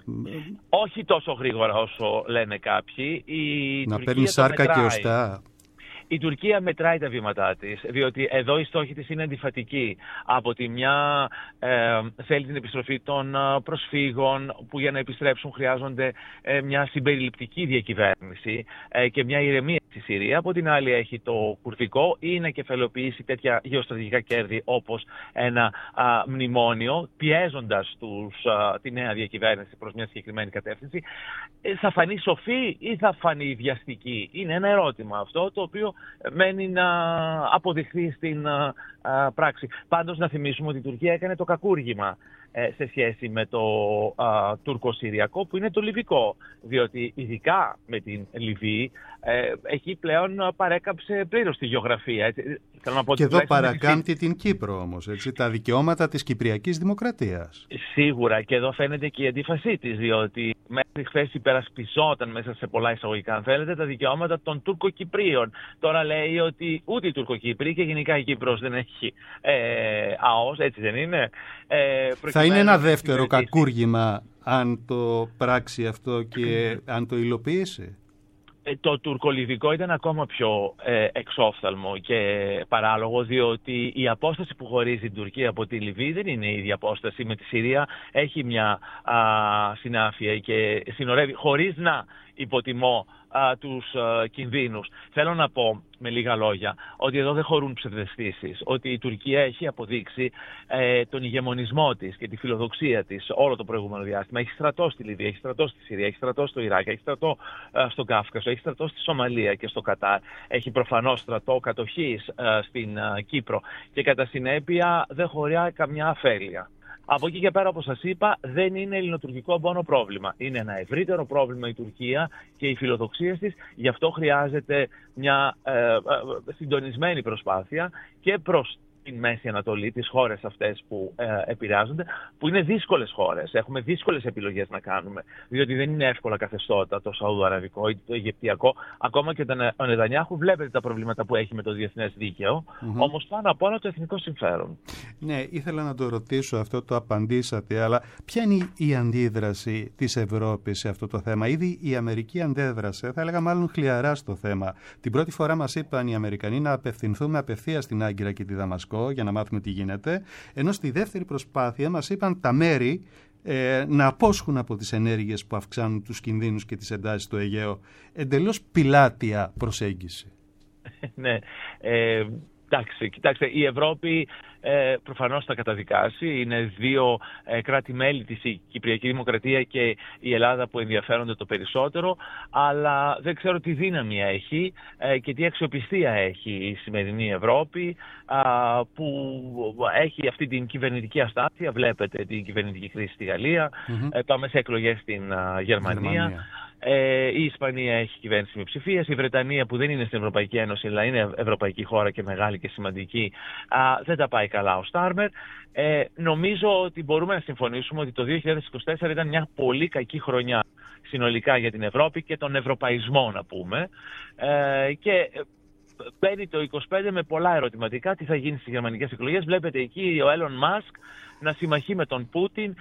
όχι τόσο γρήγορα όσο λένε κάποιοι. Να παίρνει σάρκα και οστά. Η Τουρκία μετράει τα βήματά της, διότι εδώ η στόχη της είναι αντιφατική. Από τη μια θέλει την επιστροφή των προσφύγων, που για να επιστρέψουν χρειάζονται μια συμπεριληπτική διακυβέρνηση και μια ηρεμία στη Συρία. Από την άλλη έχει το κουρδικό, ή να κεφαλαιοποιήσει τέτοια γεωστρατηγικά κέρδη όπως ένα μνημόνιο, πιέζοντας τη νέα διακυβέρνηση προς μια συγκεκριμένη κατεύθυνση. Θα φανεί σοφή ή θα φανεί βιαστική? Είναι ένα ερώτημα αυτό, το οποίο μένει να αποδειχθεί στην πράξη. Πάντως να θυμίσουμε ότι η Τουρκία έκανε το κακούργημα σε σχέση με το τουρκο-συριακό, που είναι το λιβικό. Διότι ειδικά με την Λιβύη, εκεί πλέον παρέκαψε πλήρως τη γεωγραφία. Έτσι. Θέλω να πω και εδώ παρακάμπτει την Κύπρο όμως, έτσι, τα δικαιώματα της Κυπριακής Δημοκρατίας. Σίγουρα, και εδώ φαίνεται και η αντίφασή της, διότι μέχρι χθες υπερασπιζόταν, μέσα σε πολλά εισαγωγικά αν θέλετε, τα δικαιώματα των Τουρκοκυπρίων. Τώρα λέει ότι ούτε οι Τουρκοκύπροι και γενικά η Κύπρος δεν έχει ΑΟΣ, έτσι δεν είναι. Θα είναι ένα δεύτερο κακούργημα αν το πράξει αυτό και αν το υλοποιήσει. Το τουρκολιβικό ήταν ακόμα πιο εξόφθαλμο και παράλογο, διότι η απόσταση που χωρίζει την Τουρκία από τη Λιβύη δεν είναι η ίδια απόσταση. Με τη Συρία έχει μια συνάφεια και συνορεύει, χωρίς να υποτιμώ τους κινδύνους. Θέλω να πω με λίγα λόγια ότι εδώ δεν χωρούν ψευδαισθήσεις, ότι η Τουρκία έχει αποδείξει τον ηγεμονισμό της και τη φιλοδοξία της όλο το προηγούμενο διάστημα. Έχει στρατό στη Λιβύη, έχει στρατό στη Συρία, έχει στρατό στο Ιράκ, έχει στρατό στον Κάφκασο, έχει στρατό στη Σομαλία και στο Κατάρ, έχει προφανώς στρατό κατοχής στην Κύπρο και κατά συνέπεια δεν χωριά καμιά αφέλεια. Από εκεί και πέρα, όπως σας είπα, δεν είναι ελληνοτουρκικό μόνο πρόβλημα. Είναι ένα ευρύτερο πρόβλημα η Τουρκία και οι φιλοδοξίες της. Γι' αυτό χρειάζεται μια συντονισμένη προσπάθεια και προς την Μέση Ανατολή, τις χώρες αυτές που επηρεάζονται, που είναι δύσκολες χώρες. Έχουμε δύσκολες επιλογές να κάνουμε, διότι δεν είναι εύκολα καθεστώτα το Σαουδοαραβικό ή το Αιγυπτιακό. Ακόμα και ο Νετανιάχου βλέπετε τα προβλήματα που έχει με το διεθνές δίκαιο, όμως πάνω απ' όλα το εθνικό συμφέρον. Ναι, ήθελα να το ρωτήσω, αυτό το απαντήσατε, αλλά ποια είναι η αντίδραση της Ευρώπης σε αυτό το θέμα? Ήδη η Αμερική αντέδρασε, θα έλεγα μάλλον χλιαρά στο θέμα. Την πρώτη φορά μας είπαν οι Αμερικανοί να απευθυνθούμε απευθείας στην Άγκυρα και τη Δαμασκό για να μάθουμε τι γίνεται, ενώ στη δεύτερη προσπάθεια μας είπαν τα μέρη να απόσχουν από τις ενέργειες που αυξάνουν τους κινδύνους και τις εντάσεις στο Αιγαίο. Εντελώς πιλάτια προσέγγιση. Ναι, εντάξει, κοιτάξτε, η Ευρώπη προφανώς θα καταδικάσει. Είναι δύο κράτη-μέλη της, η Κυπριακή Δημοκρατία και η Ελλάδα, που ενδιαφέρονται το περισσότερο, αλλά δεν ξέρω τι δύναμη έχει και τι αξιοπιστία έχει η σημερινή Ευρώπη, που έχει αυτή την κυβερνητική αστάθεια. Βλέπετε την κυβερνητική κρίση στη Γαλλία, πάμε σε εκλογές στην Γερμανία. Η Ισπανία έχει κυβέρνηση με ψηφίες. Η Βρετανία, που δεν είναι στην Ευρωπαϊκή Ένωση αλλά είναι ευρωπαϊκή χώρα και μεγάλη και σημαντική, δεν τα πάει καλά ο Στάρμερ. Νομίζω ότι μπορούμε να συμφωνήσουμε ότι το 2024 ήταν μια πολύ κακή χρονιά συνολικά για την Ευρώπη και τον ευρωπαϊσμό, να πούμε. Και μπαίνει το 2025 με πολλά ερωτηματικά. Τι θα γίνει στις γερμανικές εκλογές? Βλέπετε εκεί ο Έλλον Μάσκ να συμμαχεί με τον Πούτιν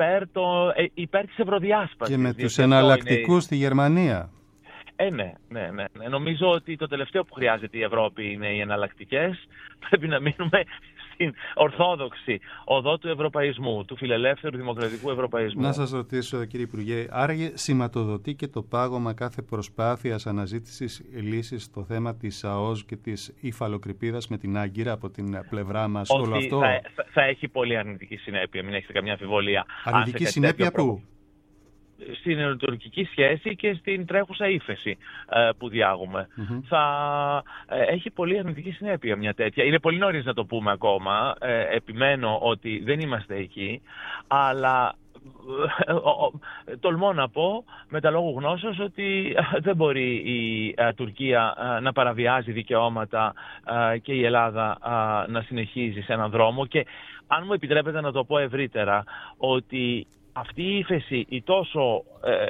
υπέρ της ευρωδιάσπασης. Και με τους εναλλακτικούς στη Γερμανία. Ναι. Νομίζω ότι το τελευταίο που χρειάζεται η Ευρώπη είναι οι εναλλακτικές. Πρέπει να μείνουμε στην ορθόδοξη οδό του ευρωπαϊσμού, του φιλελεύθερου δημοκρατικού ευρωπαϊσμού. Να σας ρωτήσω, κύριε Υπουργέ, άραγε σηματοδοτεί και το πάγωμα κάθε προσπάθειας αναζήτησης λύσης στο θέμα της ΑΟΣ και της υφαλοκρηπίδας με την Άγκυρα από την πλευρά μας? Όλο αυτό θα έχει πολύ αρνητική συνέπεια, μην έχετε καμιά αμφιβολία. Αρνητική συνέπεια πού? Στην ελληνοτουρκική σχέση και στην τρέχουσα ύφεση που διάγουμε. Θα έχει πολύ αρνητική συνέπεια μια τέτοια. Είναι πολύ νωρίς να το πούμε ακόμα. Επιμένω ότι δεν είμαστε εκεί, αλλά τολμώ να πω με τα λόγου γνώσεως ότι δεν μπορεί η Τουρκία να παραβιάζει δικαιώματα και η Ελλάδα να συνεχίζει σε έναν δρόμο. Και αν μου επιτρέπετε να το πω ευρύτερα, ότι αυτή η ύφεση, η τόσο,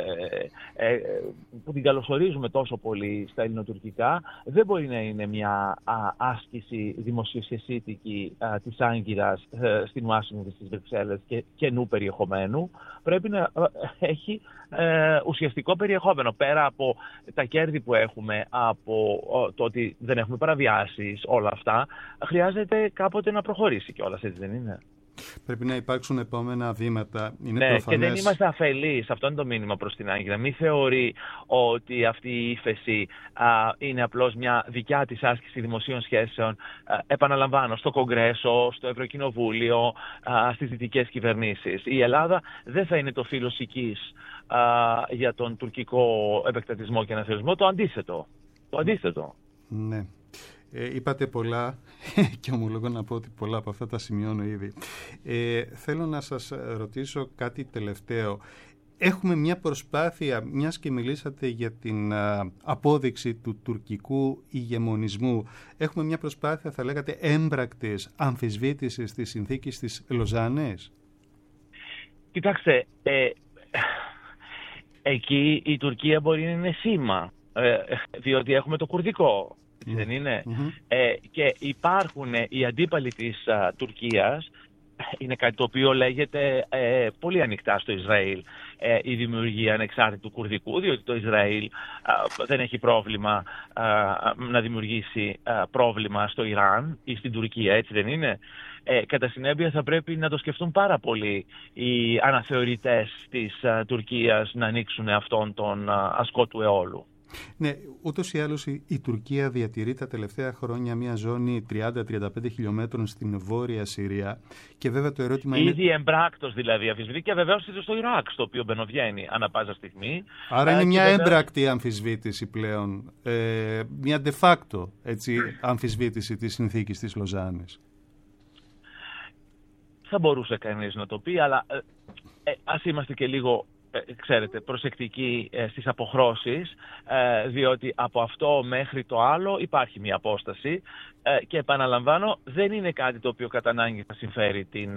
που την καλωσορίζουμε τόσο πολύ στα ελληνοτουρκικά, δεν μπορεί να είναι μια άσκηση δημοσιοσχεσίτικη της Άγκυρας στην Ουάσιγκτον, στις Βρυξέλλες και καινού περιεχομένου. Πρέπει να έχει ουσιαστικό περιεχόμενο. Πέρα από τα κέρδη που έχουμε από το ότι δεν έχουμε παραβιάσεις, όλα αυτά, χρειάζεται κάποτε να προχωρήσει κιόλας, έτσι δεν είναι? Πρέπει να υπάρξουν επόμενα βήματα. Είναι ναι, προφανές. Και δεν είμαστε αφελείς. Αυτό είναι το μήνυμα προς την Άγκυρα. Μην θεωρεί ότι αυτή η ύφεση είναι απλώς μια δικιά της άσκηση δημοσίων σχέσεων. Επαναλαμβάνω, στο Κογκρέσο, στο Ευρωκοινοβούλιο, στις δυτικές κυβερνήσεις. Η Ελλάδα δεν θα είναι το φύλλος οικής για τον τουρκικό επεκτατισμό και αναθεωρισμό. Το αντίθετο. Ναι. Είπατε πολλά και ομολογώ να πω ότι πολλά από αυτά τα σημειώνω ήδη. Θέλω να σας ρωτήσω κάτι τελευταίο. Έχουμε μια προσπάθεια, μιας και μιλήσατε για την απόδειξη του τουρκικού ηγεμονισμού, έχουμε μια προσπάθεια, θα λέγατε, έμπρακτης αμφισβήτησης της συνθήκης της Λοζάνης. Κοιτάξτε, εκεί η Τουρκία μπορεί να είναι σήμα, διότι έχουμε το κουρδικό, δεν είναι? Και υπάρχουν οι αντίπαλοι της Τουρκίας, είναι κάτι το οποίο λέγεται πολύ ανοιχτά στο Ισραήλ, η δημιουργία ανεξάρτητου κουρδικού, διότι το Ισραήλ δεν έχει πρόβλημα να δημιουργήσει πρόβλημα στο Ιράν ή στην Τουρκία, έτσι δεν είναι? Κατά συνέπεια θα πρέπει να το σκεφτούν πάρα πολύ οι αναθεωρητές της Τουρκίας να ανοίξουν αυτόν τον ασκό του αιώλου. Ναι, ούτως ή άλλως η Τουρκία διατηρεί τα τελευταία χρόνια μια ζώνη 30-35 χιλιόμετρων στην Βόρεια Συρία και βέβαια το ερώτημα είναι... Ήδη εμπράκτος δηλαδή αμφισβητεί και βεβαίως είναι στο Ιράκ, στο οποίο μπαινοβγαίνει ανά πάσα στιγμή. Άρα είναι μια έμπρακτη αμφισβήτηση πλέον, μια de facto αμφισβήτηση της συνθήκης της Λοζάνης. Θα μπορούσε κανείς να το πει, αλλά ας είμαστε και λίγο... ξέρετε, προσεκτικοί στις αποχρώσεις, διότι από αυτό μέχρι το άλλο υπάρχει μια απόσταση και επαναλαμβάνω, δεν είναι κάτι το οποίο κατά ανάγκη θα συμφέρει την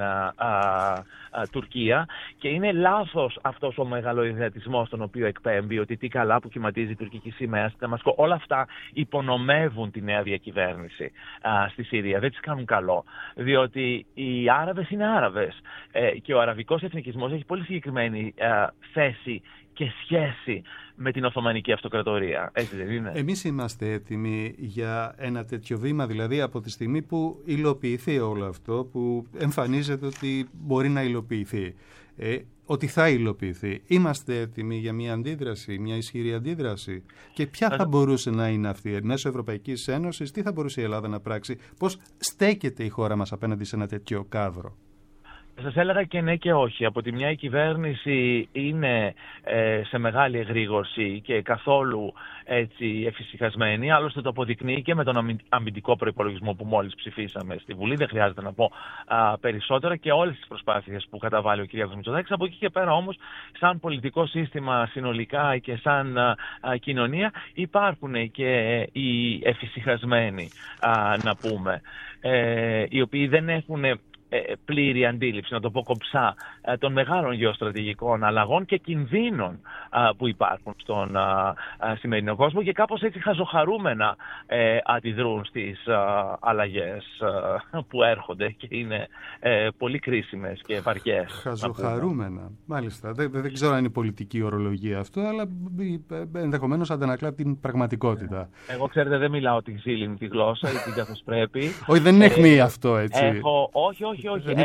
Τουρκία και είναι λάθος αυτός ο μεγαλοειδεατισμός τον οποίο εκπέμπει, ότι τι καλά που κυματίζει η τουρκική σημαία στη Δαμασκό. Όλα αυτά υπονομεύουν τη νέα διακυβέρνηση στη Συρία, δεν τις κάνουν καλό, διότι οι Άραβες είναι Άραβες και ο αραβικός εθνικισμός έχει πολύ συγκεκριμένη θέση και σχέση με την Οθωμανική Αυτοκρατορία. Έτσι δεν είναι? Εμείς είμαστε έτοιμοι για ένα τέτοιο βήμα, δηλαδή από τη στιγμή που υλοποιηθεί όλο αυτό, που εμφανίζεται ότι μπορεί να υλοποιηθεί, ότι θα υλοποιηθεί. Είμαστε έτοιμοι για μια αντίδραση, μια ισχυρή αντίδραση? Και ποια θα μπορούσε να είναι αυτή? Μέσω Ευρωπαϊκής Ένωσης, τι θα μπορούσε η Ελλάδα να πράξει? Πώς στέκεται η χώρα μας απέναντι σε ένα τέτοιο κάδρο? Σας έλεγα και ναι και όχι. Από τη μια η κυβέρνηση είναι σε μεγάλη εγρήγορση και καθόλου έτσι εφησυχασμένη. Άλλωστε το αποδεικνύει και με τον αμυντικό προϋπολογισμό που μόλις ψηφίσαμε στη Βουλή. Δεν χρειάζεται να πω περισσότερα, και όλες τις προσπάθειες που καταβάλει ο κ. Μητσοτάκης. Από εκεί και πέρα όμως, σαν πολιτικό σύστημα συνολικά και σαν κοινωνία, υπάρχουν και οι εφησυχασμένοι, να πούμε, οι οποίοι δεν έχουν πλήρη αντίληψη, να το πω κομψά, των μεγάλων γεωστρατηγικών αλλαγών και κινδύνων που υπάρχουν στον σημερινό κόσμο και κάπως έτσι χαζοχαρούμενα αντιδρούν στις αλλαγές που έρχονται και είναι πολύ κρίσιμες και βαριές. Χαζοχαρούμενα, μάλιστα. Δεν ξέρω αν είναι πολιτική ορολογία αυτό, αλλά ενδεχομένως αντανακλά την πραγματικότητα. Εγώ, ξέρετε, δεν μιλάω την ξύλινη τη γλώσσα ή την καθώς πρέπει. Όχι, δεν είναι αιχμή αυτό, έτσι. Όχι.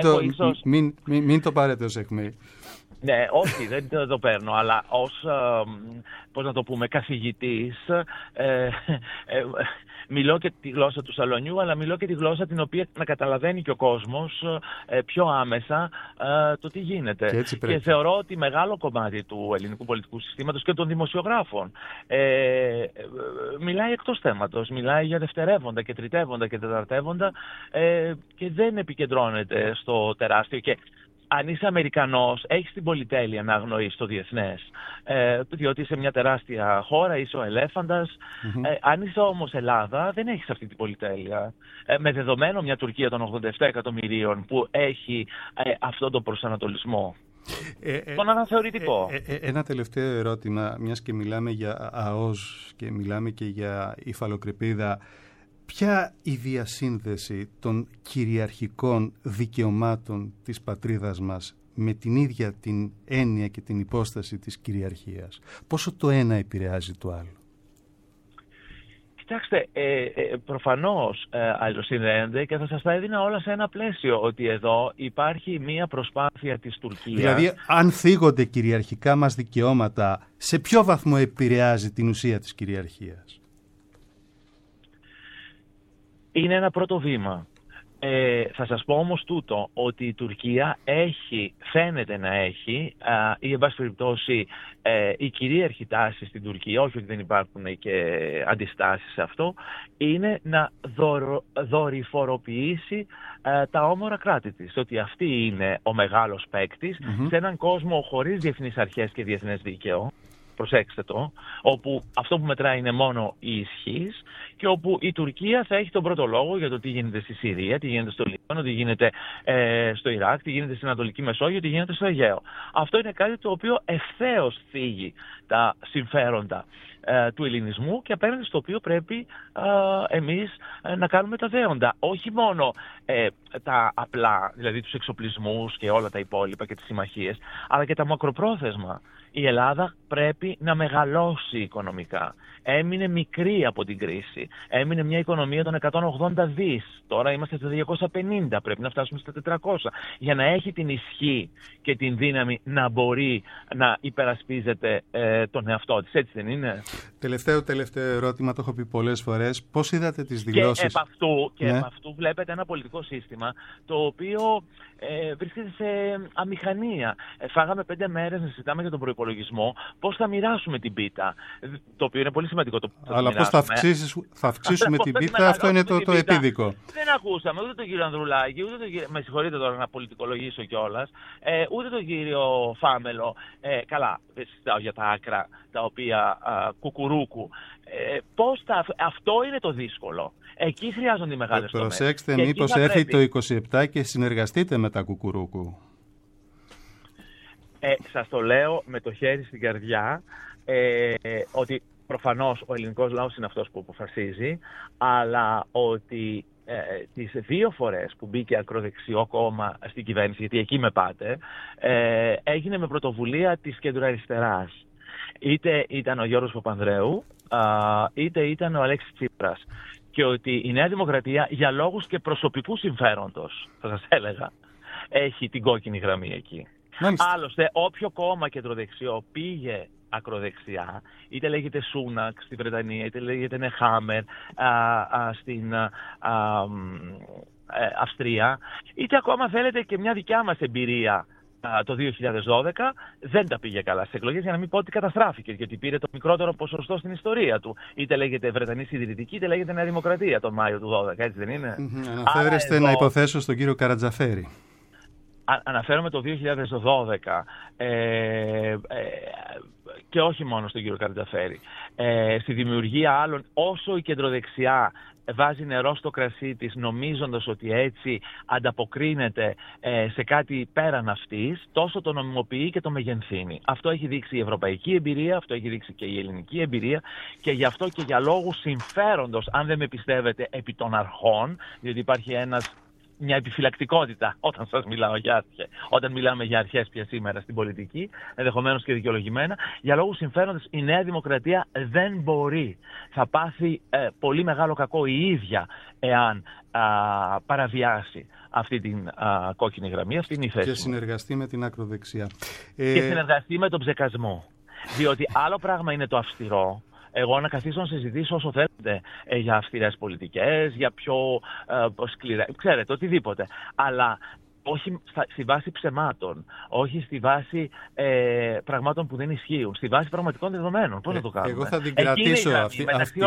Μην το πάρετε ως αιχμή. Ναι, όχι, δεν το παίρνω, αλλά ως, πώς να το πούμε, καθηγητής, μιλώ και τη γλώσσα του σαλονιού, αλλά μιλώ και τη γλώσσα την οποία να καταλαβαίνει και ο κόσμος πιο άμεσα το τι γίνεται. Και θεωρώ ότι μεγάλο κομμάτι του ελληνικού πολιτικού συστήματος και των δημοσιογράφων μιλάει εκτός θέματος, μιλάει για δευτερεύοντα και τριτεύοντα και τεταρτεύοντα και δεν επικεντρώνεται στο τεράστιο. Και αν είσαι Αμερικανός, έχεις την πολυτέλεια να αγνοείς το διεθνές, διότι είσαι μια τεράστια χώρα, είσαι ο ελέφαντας. Αν είσαι όμως Ελλάδα, δεν έχεις αυτή την πολυτέλεια. Με δεδομένο μια Τουρκία των 87 εκατομμυρίων που έχει αυτόν τον προσανατολισμό. Τον αναθεωρητικό. Ένα τελευταίο ερώτημα, μιας και μιλάμε για ΑΟΣ και μιλάμε και για υφαλοκρηπίδα. Ποια η διασύνδεση των κυριαρχικών δικαιωμάτων της πατρίδας μας με την ίδια την έννοια και την υπόσταση της κυριαρχίας? Πόσο το ένα επηρεάζει το άλλο? Κοιτάξτε, προφανώς αλληλοσυνδέονται και θα σας τα έδινα όλα σε ένα πλαίσιο, ότι εδώ υπάρχει μία προσπάθεια της Τουρκίας. Δηλαδή, αν θίγονται κυριαρχικά μας δικαιώματα, σε ποιο βαθμό επηρεάζει την ουσία της κυριαρχίας? Είναι ένα πρώτο βήμα. Θα σας πω όμως τούτο, ότι η Τουρκία φαίνεται να έχει, ή εν πάση περιπτώσει η κυρίαρχη τάση στην Τουρκία, όχι ότι δεν υπάρχουν και αντιστάσεις σε αυτό, είναι να δορυφοροποιήσει τα όμορα κράτη της. Ότι αυτή είναι ο μεγάλος παίκτης σε έναν κόσμο χωρίς διεθνείς αρχές και διεθνές δίκαιο. Προσέξτε το, όπου αυτό που μετράει είναι μόνο η ισχύς και όπου η Τουρκία θα έχει τον πρώτο λόγο για το τι γίνεται στη Συρία, τι γίνεται στο Λίβανο, τι γίνεται στο Ιράκ, τι γίνεται στην Ανατολική Μεσόγειο, τι γίνεται στο Αιγαίο. Αυτό είναι κάτι το οποίο ευθέως θίγει τα συμφέροντα του ελληνισμού και απέναντι στο οποίο πρέπει εμείς να κάνουμε τα δέοντα. Όχι μόνο τα απλά, δηλαδή τους εξοπλισμούς και όλα τα υπόλοιπα και τις συμμαχίες, αλλά και τα μακροπρόθεσμα. Η Ελλάδα πρέπει να μεγαλώσει οικονομικά. Έμεινε μικρή από την κρίση. Έμεινε μια οικονομία των 180 δις. Τώρα είμαστε στα 250, πρέπει να φτάσουμε στα 400. Για να έχει την ισχύ και την δύναμη να μπορεί να υπερασπίζεται τον εαυτό της. Έτσι δεν είναι? Τελευταίο ερώτημα, το έχω πει πολλές φορές. Πώς είδατε τις δηλώσεις? Και επ' αυτού βλέπετε ένα πολιτικό σύστημα το οποίο βρίσκεται σε αμηχανία. Φάγαμε 5 μέρες να συζητάμε για τον προϋπολογισμό, πώς θα μοιράσουμε την πίτα. Το οποίο είναι πολύ σημαντικό. Αλλά πώς θα αυξήσουμε την πίτα, αυτό είναι το επίδικο. Δεν ακούσαμε ούτε τον κύριο Ανδρουλάκη, ούτε τον κύριο. Με συγχωρείτε τώρα να πολιτικολογήσω κιόλας, ούτε τον κύριο Φάμελο. Καλά, δεν συζητάω για τα άκρα τα οποία κουκουρούκου. Αυτό είναι το δύσκολο. Εκεί χρειάζονται οι μεγάλες τομές. Προσέξτε, μήπως έρθει το 27 και συνεργαστείτε με τα κουκουρούκου. Σας το λέω με το χέρι στην καρδιά, ότι προφανώς ο ελληνικός λαός είναι αυτός που αποφασίζει, αλλά ότι τις 2 φορές που μπήκε ακροδεξιό κόμμα στην κυβέρνηση, γιατί εκεί με πάτε, έγινε με πρωτοβουλία της κεντροαριστεράς. Είτε ήταν ο Γιώργος Παπανδρέου, είτε ήταν ο Αλέξης Τσίπρας. Και ότι η Νέα Δημοκρατία, για λόγους και προσωπικού συμφέροντος, θα σας έλεγα, έχει την κόκκινη γραμμή εκεί. Μάλιστα. Άλλωστε, όποιο κόμμα κεντροδεξιό πήγε ακροδεξιά, είτε λέγεται Σούνακ στη Βρετανία, είτε λέγεται Νεχάμερ στην Αυστρία, είτε ακόμα θέλετε και μια δικιά μας εμπειρία το 2012, δεν τα πήγε καλά στις εκλογές, για να μην πω ότι καταστράφηκε, γιατί πήρε το μικρότερο ποσοστό στην ιστορία του. Είτε λέγεται Βρετανή Συντηρητική, είτε λέγεται Νέα Δημοκρατία τον Μάιο του 2012, έτσι δεν είναι? Αναφέρεστε εδώ, να υποθέσω στον κύριο Καρατζαφέρη. Αναφέρομαι το 2012 και όχι μόνο στον κύριο Καρατζαφέρη. Στη δημιουργία άλλων, όσο η κεντροδεξιά βάζει νερό στο κρασί της νομίζοντας ότι έτσι ανταποκρίνεται σε κάτι πέραν αυτής, τόσο το νομιμοποιεί και το μεγενθύνει. Αυτό έχει δείξει η ευρωπαϊκή εμπειρία, αυτό έχει δείξει και η ελληνική εμπειρία, και γι' αυτό και για λόγους συμφέροντος, αν δεν με πιστεύετε, επί των αρχών, διότι υπάρχει μια επιφυλακτικότητα όταν σας μιλάω όταν μιλάμε για αρχές πια σήμερα στην πολιτική, ενδεχομένως και δικαιολογημένα, για λόγους συμφέροντος η Νέα Δημοκρατία δεν μπορεί. Θα πάθει πολύ μεγάλο κακό η ίδια εάν παραβιάσει αυτή την κόκκινη γραμμή, αυτή είναι η θέση. Και συνεργαστεί με την ακροδεξιά. Και συνεργαστεί με τον ψεκασμό. Διότι άλλο πράγμα είναι το αυστηρό. Εγώ να καθίσω να συζητήσω όσο θέλετε για αυστηρές πολιτικές, για πιο σκληρές, ξέρετε, οτιδήποτε. Αλλά όχι στη βάση ψεμάτων, όχι στη βάση πραγμάτων που δεν ισχύουν, στη βάση πραγματικών δεδομένων. Πώς θα το κάνουμε? Εγώ θα την κρατήσω αυτή. Μεταξύ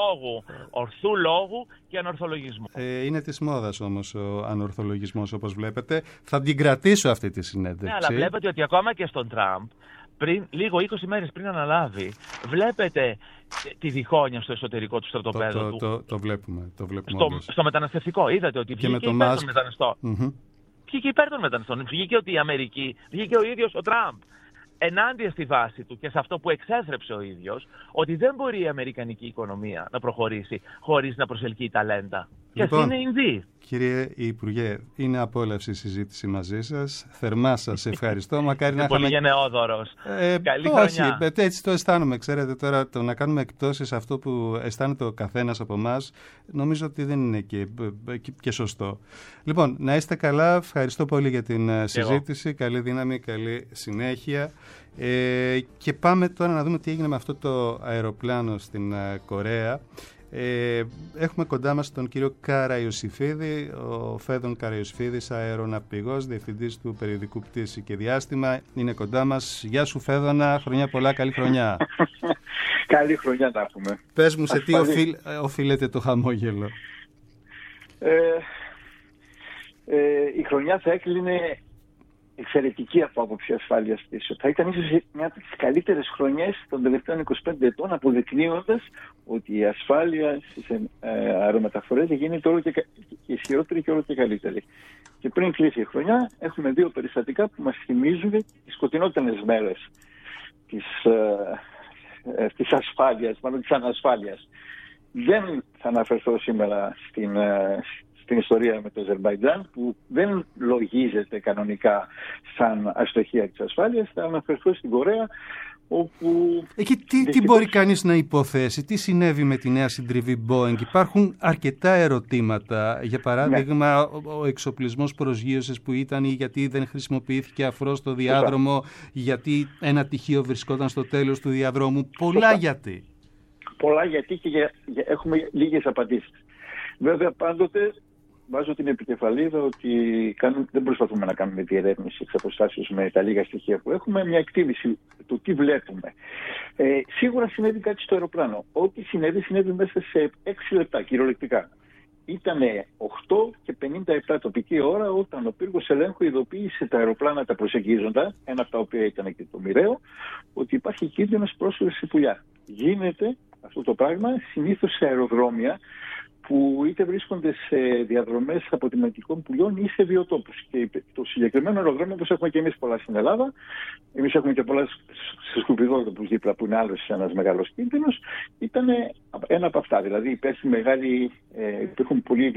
ορθού λόγου και ανορθολογισμού. Είναι της μόδας όμως ο ανορθολογισμός, όπως βλέπετε. Θα την κρατήσω αυτή τη συνέντευξη. Ναι, αλλά βλέπετε ότι ακόμα και στον Τραμπ, λίγο 20 μέρες πριν αναλάβει, βλέπετε τη διχόνοια στο εσωτερικό του στρατοπέδου του. Το βλέπουμε. Στο μεταναστευτικό. Είδατε ότι βγήκε υπέρ των μεταναστών. Βγήκε υπέρ των μεταναστών. Βγήκε ότι η Αμερική, βγήκε ο ίδιος ο Τραμπ ενάντια στη βάση του και σε αυτό που εξέθρεψε ο ίδιος, ότι δεν μπορεί η αμερικανική οικονομία να προχωρήσει χωρίς να προσελκύει ταλέντα. Και αυτή είναι Ινδοί. Κύριε Υπουργέ, είναι απόλαυση η συζήτηση μαζί σας. Θερμά σας ευχαριστώ. Μακάρι να πολύ γενναιόδωρος. Καλή χρονιά. Όχι, έτσι το αισθάνομαι. Ξέρετε, τώρα το να κάνουμε εκπτώσεις αυτό που αισθάνεται ο καθένας από εμάς, νομίζω ότι δεν είναι και σωστό. Λοιπόν, να είστε καλά. Ευχαριστώ πολύ για την συζήτηση. Καλή δύναμη, καλή συνέχεια. Και πάμε τώρα να δούμε τι έγινε με αυτό το αεροπλάνο στην Κορέα. Έχουμε κοντά μας τον κύριο Καραϊωσήφιδη, ο Φέδων Καραϊωσήφιδης, αεροναυπηγός, διευθυντής του περιοδικού Πτήση και Διάστημα. Είναι κοντά μας. Γεια σου Φέδωνα, χρονιά πολλά, καλή χρονιά. Καλή χρονιά να έχουμε. Πες μου σε τι οφείλεται το χαμόγελο. Η χρονιά θα έκλεινε εξαιρετική από άποψη ασφάλειας πίσω. Θα ήταν ίσως μια από τις καλύτερες χρονιές των τελευταίων 25 ετών, αποδεικνύοντας ότι η ασφάλεια στις αερομεταφορές γίνεται όλο και ισχυρότερη και όλο και καλύτερη. Και πριν κλείσει η χρονιά, έχουμε 2 περιστατικά που μας θυμίζουν τις σκοτεινότερες μέρες της ασφάλειας, μάλλον της ανασφάλειας. Δεν θα αναφερθώ σήμερα στην ιστορία με το Αζερμπαϊτζάν, που δεν λογίζεται κανονικά σαν αστοχία της ασφάλειας. Θα αναφερθώ στην Κορέα, όπου... Εκεί τι μπορεί κανείς να υποθέσει, τι συνέβη με τη νέα συντριβή Boeing? Υπάρχουν αρκετά ερωτήματα. Για παράδειγμα, ο εξοπλισμός προσγείωσης που ήταν, ή γιατί δεν χρησιμοποιήθηκε αφρός στο διάδρομο, γιατί ένα τυχείο βρισκόταν στο τέλος του διαδρόμου. Πολλά γιατί. Πολλά γιατί και έχουμε λίγες απαντήσεις. Βέβαια, πάντοτε βάζω την επικεφαλίδα ότι δεν προσπαθούμε να κάνουμε διερεύνηση εξ αποστάσεως με τα λίγα στοιχεία που έχουμε, μια εκτίμηση του τι βλέπουμε. Σίγουρα συνέβη κάτι στο αεροπλάνο. Ό,τι συνέβη μέσα σε 6 λεπτά, κυριολεκτικά. Ήταν 8 και 57 τοπική ώρα όταν ο πύργος ελέγχου ειδοποίησε τα αεροπλάνα τα προσεγγίζοντα, ένα από τα οποία ήταν και το μοιραίο, ότι υπάρχει κίνδυνος πρόσφυγας σε πουλιά. Γίνεται αυτό το πράγμα συνήθως σε αεροδρόμια που είτε βρίσκονται σε διαδρομές αποτιμητικών πουλιών ή σε βιοτόπους. Και το συγκεκριμένο αεροδρόμιο, όπως έχουμε και εμείς πολλά στην Ελλάδα, εμείς έχουμε και πολλά σε σκουπιδότοπους δίπλα που είναι άλλος ένας μεγάλος κίνδυνος, ήταν ένα από αυτά. Δηλαδή υπάρχουν πολύ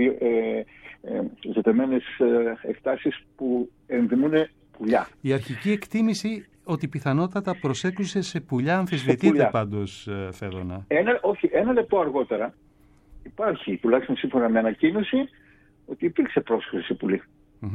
ζητεμένες εκτάσεις που ενδημούν πουλιά. Η αρχική εκτίμηση ότι πιθανότατα προσέκρουσε σε πουλιά αμφισβητείται πάντως, Φέδωνα. Ένα λεπτό αργότερα υπάρχει, τουλάχιστον σύμφωνα με ανακοίνωση, ότι υπήρξε πρόσκληση σε πουλί.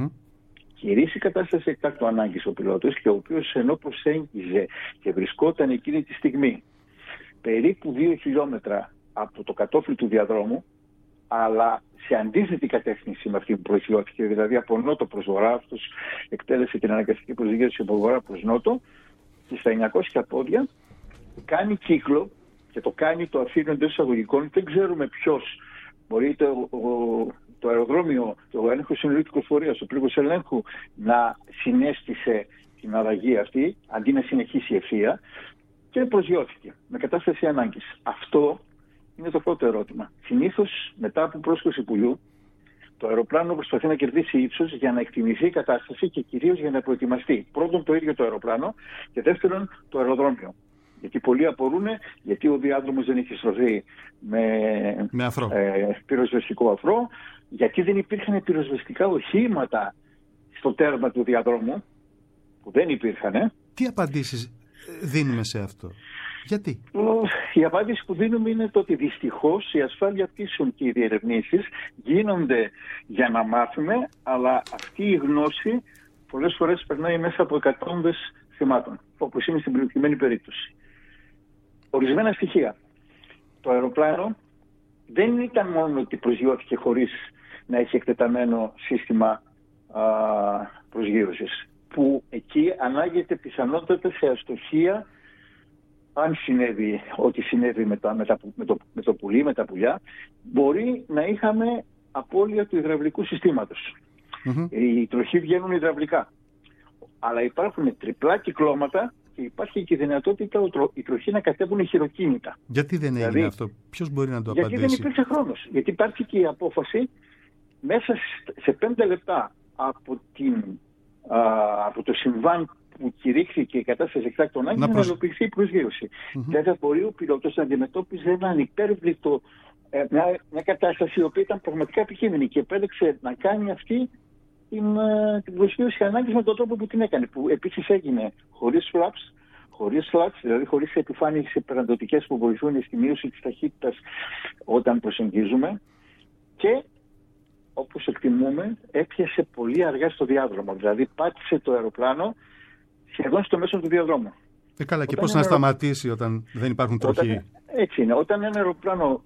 Κηρύσσει κατάσταση εκτάκτου ανάγκης ο πιλότος, και ο οποίος ενώ προσέγγιζε και βρισκόταν εκείνη τη στιγμή περίπου 2 χιλιόμετρα από το κατόφλι του διαδρόμου, αλλά σε αντίθετη κατεύθυνση με αυτή που προσγειώθηκε, δηλαδή από νότο προς βορρά, αυτός εκτέλεσε την αναγκαστική προσγείωση από βορρά προς νότο, και στα 900 πόδια κάνει κύκλο, και το κάνει, το αφήνει εντός εισαγωγικών, δεν ξέρουμε ποιος. Μπορεί το αεροδρόμιο, το έλεγχο συνολικού κυκλοφορίας, ο πύργος ελέγχου να συνέστησε την αλλαγή αυτή, αντί να συνεχίσει ευθεία, και προσγειώθηκε με κατάσταση ανάγκης. Αυτό είναι το πρώτο ερώτημα. Συνήθως, μετά από πρόσκληση πουλιού, το αεροπλάνο προσπαθεί να κερδίσει ύψος για να εκτιμηθεί η κατάσταση και κυρίως για να προετοιμαστεί. Πρώτον, το ίδιο το αεροπλάνο, και δεύτερον, το αεροδρόμιο. Γιατί πολλοί απορούν γιατί ο διάδρομος δεν έχει στρωθεί με αφρό. Πυροσβεστικό αφρό, γιατί δεν υπήρχαν πυροσβεστικά οχήματα στο τέρμα του διαδρόμου, που δεν υπήρχαν. Τι απαντήσεις δίνουμε σε αυτό? Γιατί? Η απάντηση που δίνουμε είναι το ότι δυστυχώς η ασφάλεια πτήσεων και οι διερευνήσεις γίνονται για να μάθουμε, αλλά αυτή η γνώση πολλές φορές περνάει μέσα από εκατόμβες θυμάτων, όπως είναι στην προκειμένη περίπτωση. Ορισμένα στοιχεία. Το αεροπλάνο δεν ήταν μόνο ότι προσγειώθηκε χωρίς να έχει εκτεταμένο σύστημα προσγείωσης, που εκεί ανάγεται πιθανότατα σε αστοχία, αν συνέβη ό,τι συνέβη με το πουλί, με τα πουλιά, μπορεί να είχαμε απώλεια του υδραυλικού συστήματος. Οι τροχοί βγαίνουν υδραυλικά. Αλλά υπάρχουν τριπλά κυκλώματα και υπάρχει και η δυνατότητα οι τροχοί να κατέβουν χειροκίνητα. Γιατί δεν έγινε αυτό? Ποιος μπορεί να το απαντήσει? Γιατί δεν υπήρξε χρόνος. Γιατί υπάρχει και η απόφαση μέσα σε 5 λεπτά από το συμβάν που κηρύχθηκε η κατάσταση εκτάκτου ανάγκης να υλοποιηθεί η προσγείωση. Βέβαια, μπορεί ο πιλότος να αντιμετώπιζε έναν υπέρβλητο, μια κατάσταση η οποία ήταν πραγματικά επικίνδυνη, και επέλεξε να κάνει αυτή την προσγείωση ανάγκης με τον τρόπο που την έκανε. Που επίσης έγινε χωρίς flaps, δηλαδή χωρίς επιφάνειες υπεραντωτικές που βοηθούν στη μείωση της ταχύτητας όταν προσεγγίζουμε, και όπως εκτιμούμε έπιασε πολύ αργά στο διάδρομο. Δηλαδή πάτησε το αεροπλάνο σχεδόν στο μέσο του διαδρόμου. Καλά, και πώς να σταματήσει όταν δεν υπάρχουν τροχοί? Έτσι είναι. Όταν ένα αεροπλάνο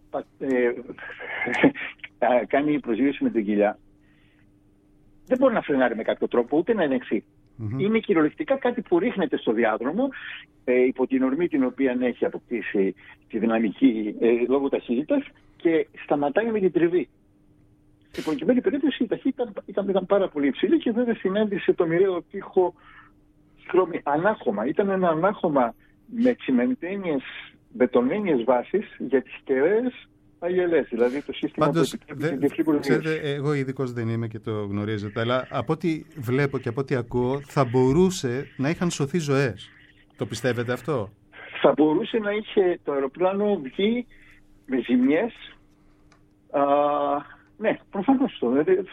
κάνει προσγείωση με την κοιλιά, δεν μπορεί να φρενάρει με κάποιο τρόπο, ούτε να ελεγχθεί. Είναι κυριολεκτικά κάτι που ρίχνεται στο διάδρομο υπό την ορμή την οποία έχει αποκτήσει τη δυναμική λόγω ταχύτητας και σταματάει με την τριβή. Στην προκειμένη περίπτωση η ταχύτητα ήταν πάρα πολύ υψηλή και βέβαια συνάντησε το μοιραίο τείχο ανάχωμα. Ήταν ένα ανάχωμα με τσιμεντένιες, μπετονένιες βάσεις για τις κεραίες αγελές, δηλαδή το σύστημα πάντως, που επιτρέπει την τυφλή προσγείωση. Ξέρετε, εγώ ειδικός δεν είμαι και το γνωρίζετε, αλλά από ό,τι βλέπω και από ό,τι ακούω, θα μπορούσε να είχαν σωθεί ζωές. Το πιστεύετε αυτό? Θα μπορούσε να είχε το αεροπλάνο βγει με ζημιές. Ναι, προφανώς.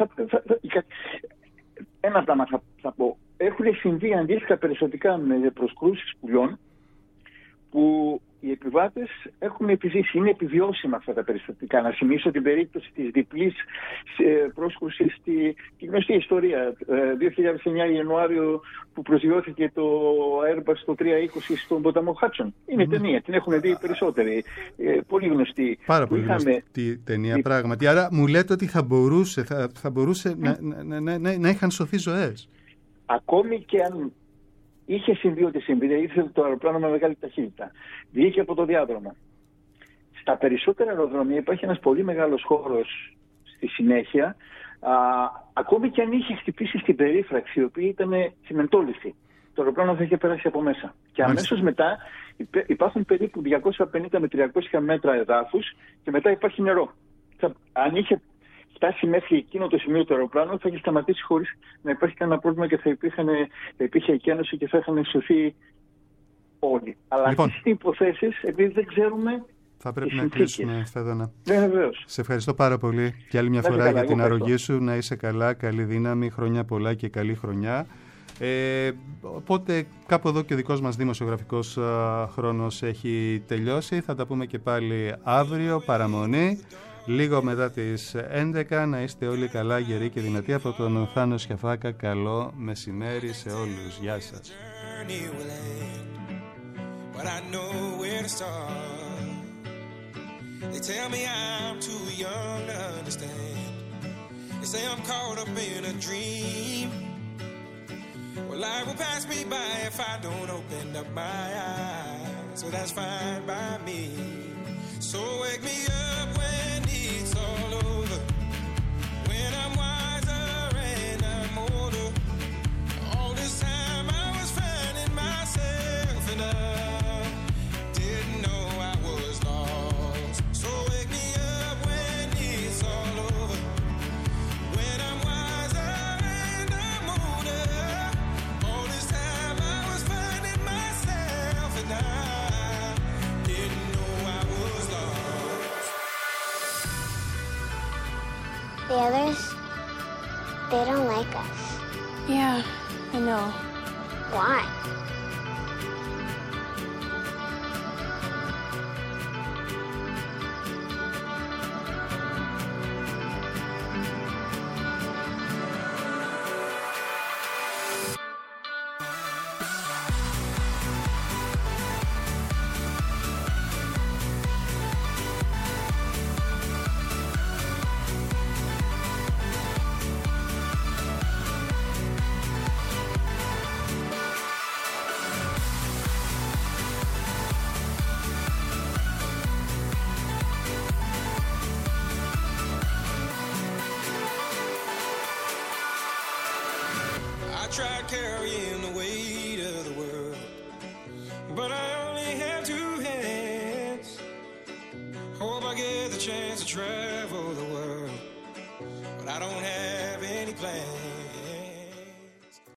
Ένα πράγμα θα πω. Έχουν συμβεί αντίστοιχα περιστατικά με προσκρούσεις πουλιών που οι επιβάτες έχουν επιζήσει. Είναι επιβιώσιμα αυτά τα περιστατικά. Να θυμίσω την περίπτωση της διπλής πρόσκρουσης στη γνωστή ιστορία. 2009 Ιανουάριο που προσγειώθηκε το Airbus το 320 στον ποταμό Χάτσον. Είναι ταινία, την έχουν δει οι περισσότεροι. Πολύ γνωστή. Πάρα πολύ γνωστή ταινία, πράγματι. Άρα μου λέτε ότι θα μπορούσε να είχαν σωθεί ζωές. Ακόμη και αν είχε συμβεί ό,τι συμβεί, ήρθε το αεροπλάνο με μεγάλη ταχύτητα, βγήκε από το διάδρομο. Στα περισσότερα αεροδρόμια υπάρχει ένας πολύ μεγάλος χώρος στη συνέχεια, ακόμη και αν είχε χτυπήσει στην περίφραξη, η οποία ήταν τσιμεντόλιστη. Το αεροπλάνο θα είχε περάσει από μέσα. Και αμέσως μετά υπάρχουν περίπου 250 με 300 μέτρα εδάφους και μετά υπάρχει νερό. Αν είχε φτάσει μέχρι εκείνο το σημείο του αεροπλάνου, θα είχε σταματήσει χωρίς να υπάρχει κανένα πρόβλημα και θα υπήρχε εκένωση και θα είχαν σωθεί όλοι. Αλλά αυτές οι υποθέσεις, επειδή δεν ξέρουμε. Θα πρέπει να κλείσουμε, Φέδωνα. Ναι, βεβαίως. Σε ευχαριστώ πάρα πολύ και άλλη μια φορά για την αρρωγή σου. Να είσαι καλά, καλή δύναμη, χρόνια πολλά και καλή χρονιά. Οπότε κάπου εδώ και ο δικός μας δημοσιογραφικός χρόνος έχει τελειώσει. Θα τα πούμε και πάλι αύριο, παραμονή. Λίγο μετά τις 11, να είστε όλοι καλά, γεροί και δυνατοί. Από τον Θάνο Σιαφάκα, καλό μεσημέρι σε όλους. Γεια σας. So wake me up when it's all over, when I'm wiser and I'm older. All this time I was finding myself and I didn't know I was lost. So wake me up when it's all over, when I'm wiser and I'm older. All this time I was finding myself and I The others, they don't like us. Yeah, I know. Why? Tried carrying the weight of the world, but I only have two hands. Hope I get the chance to travel the world, but I don't have any plans.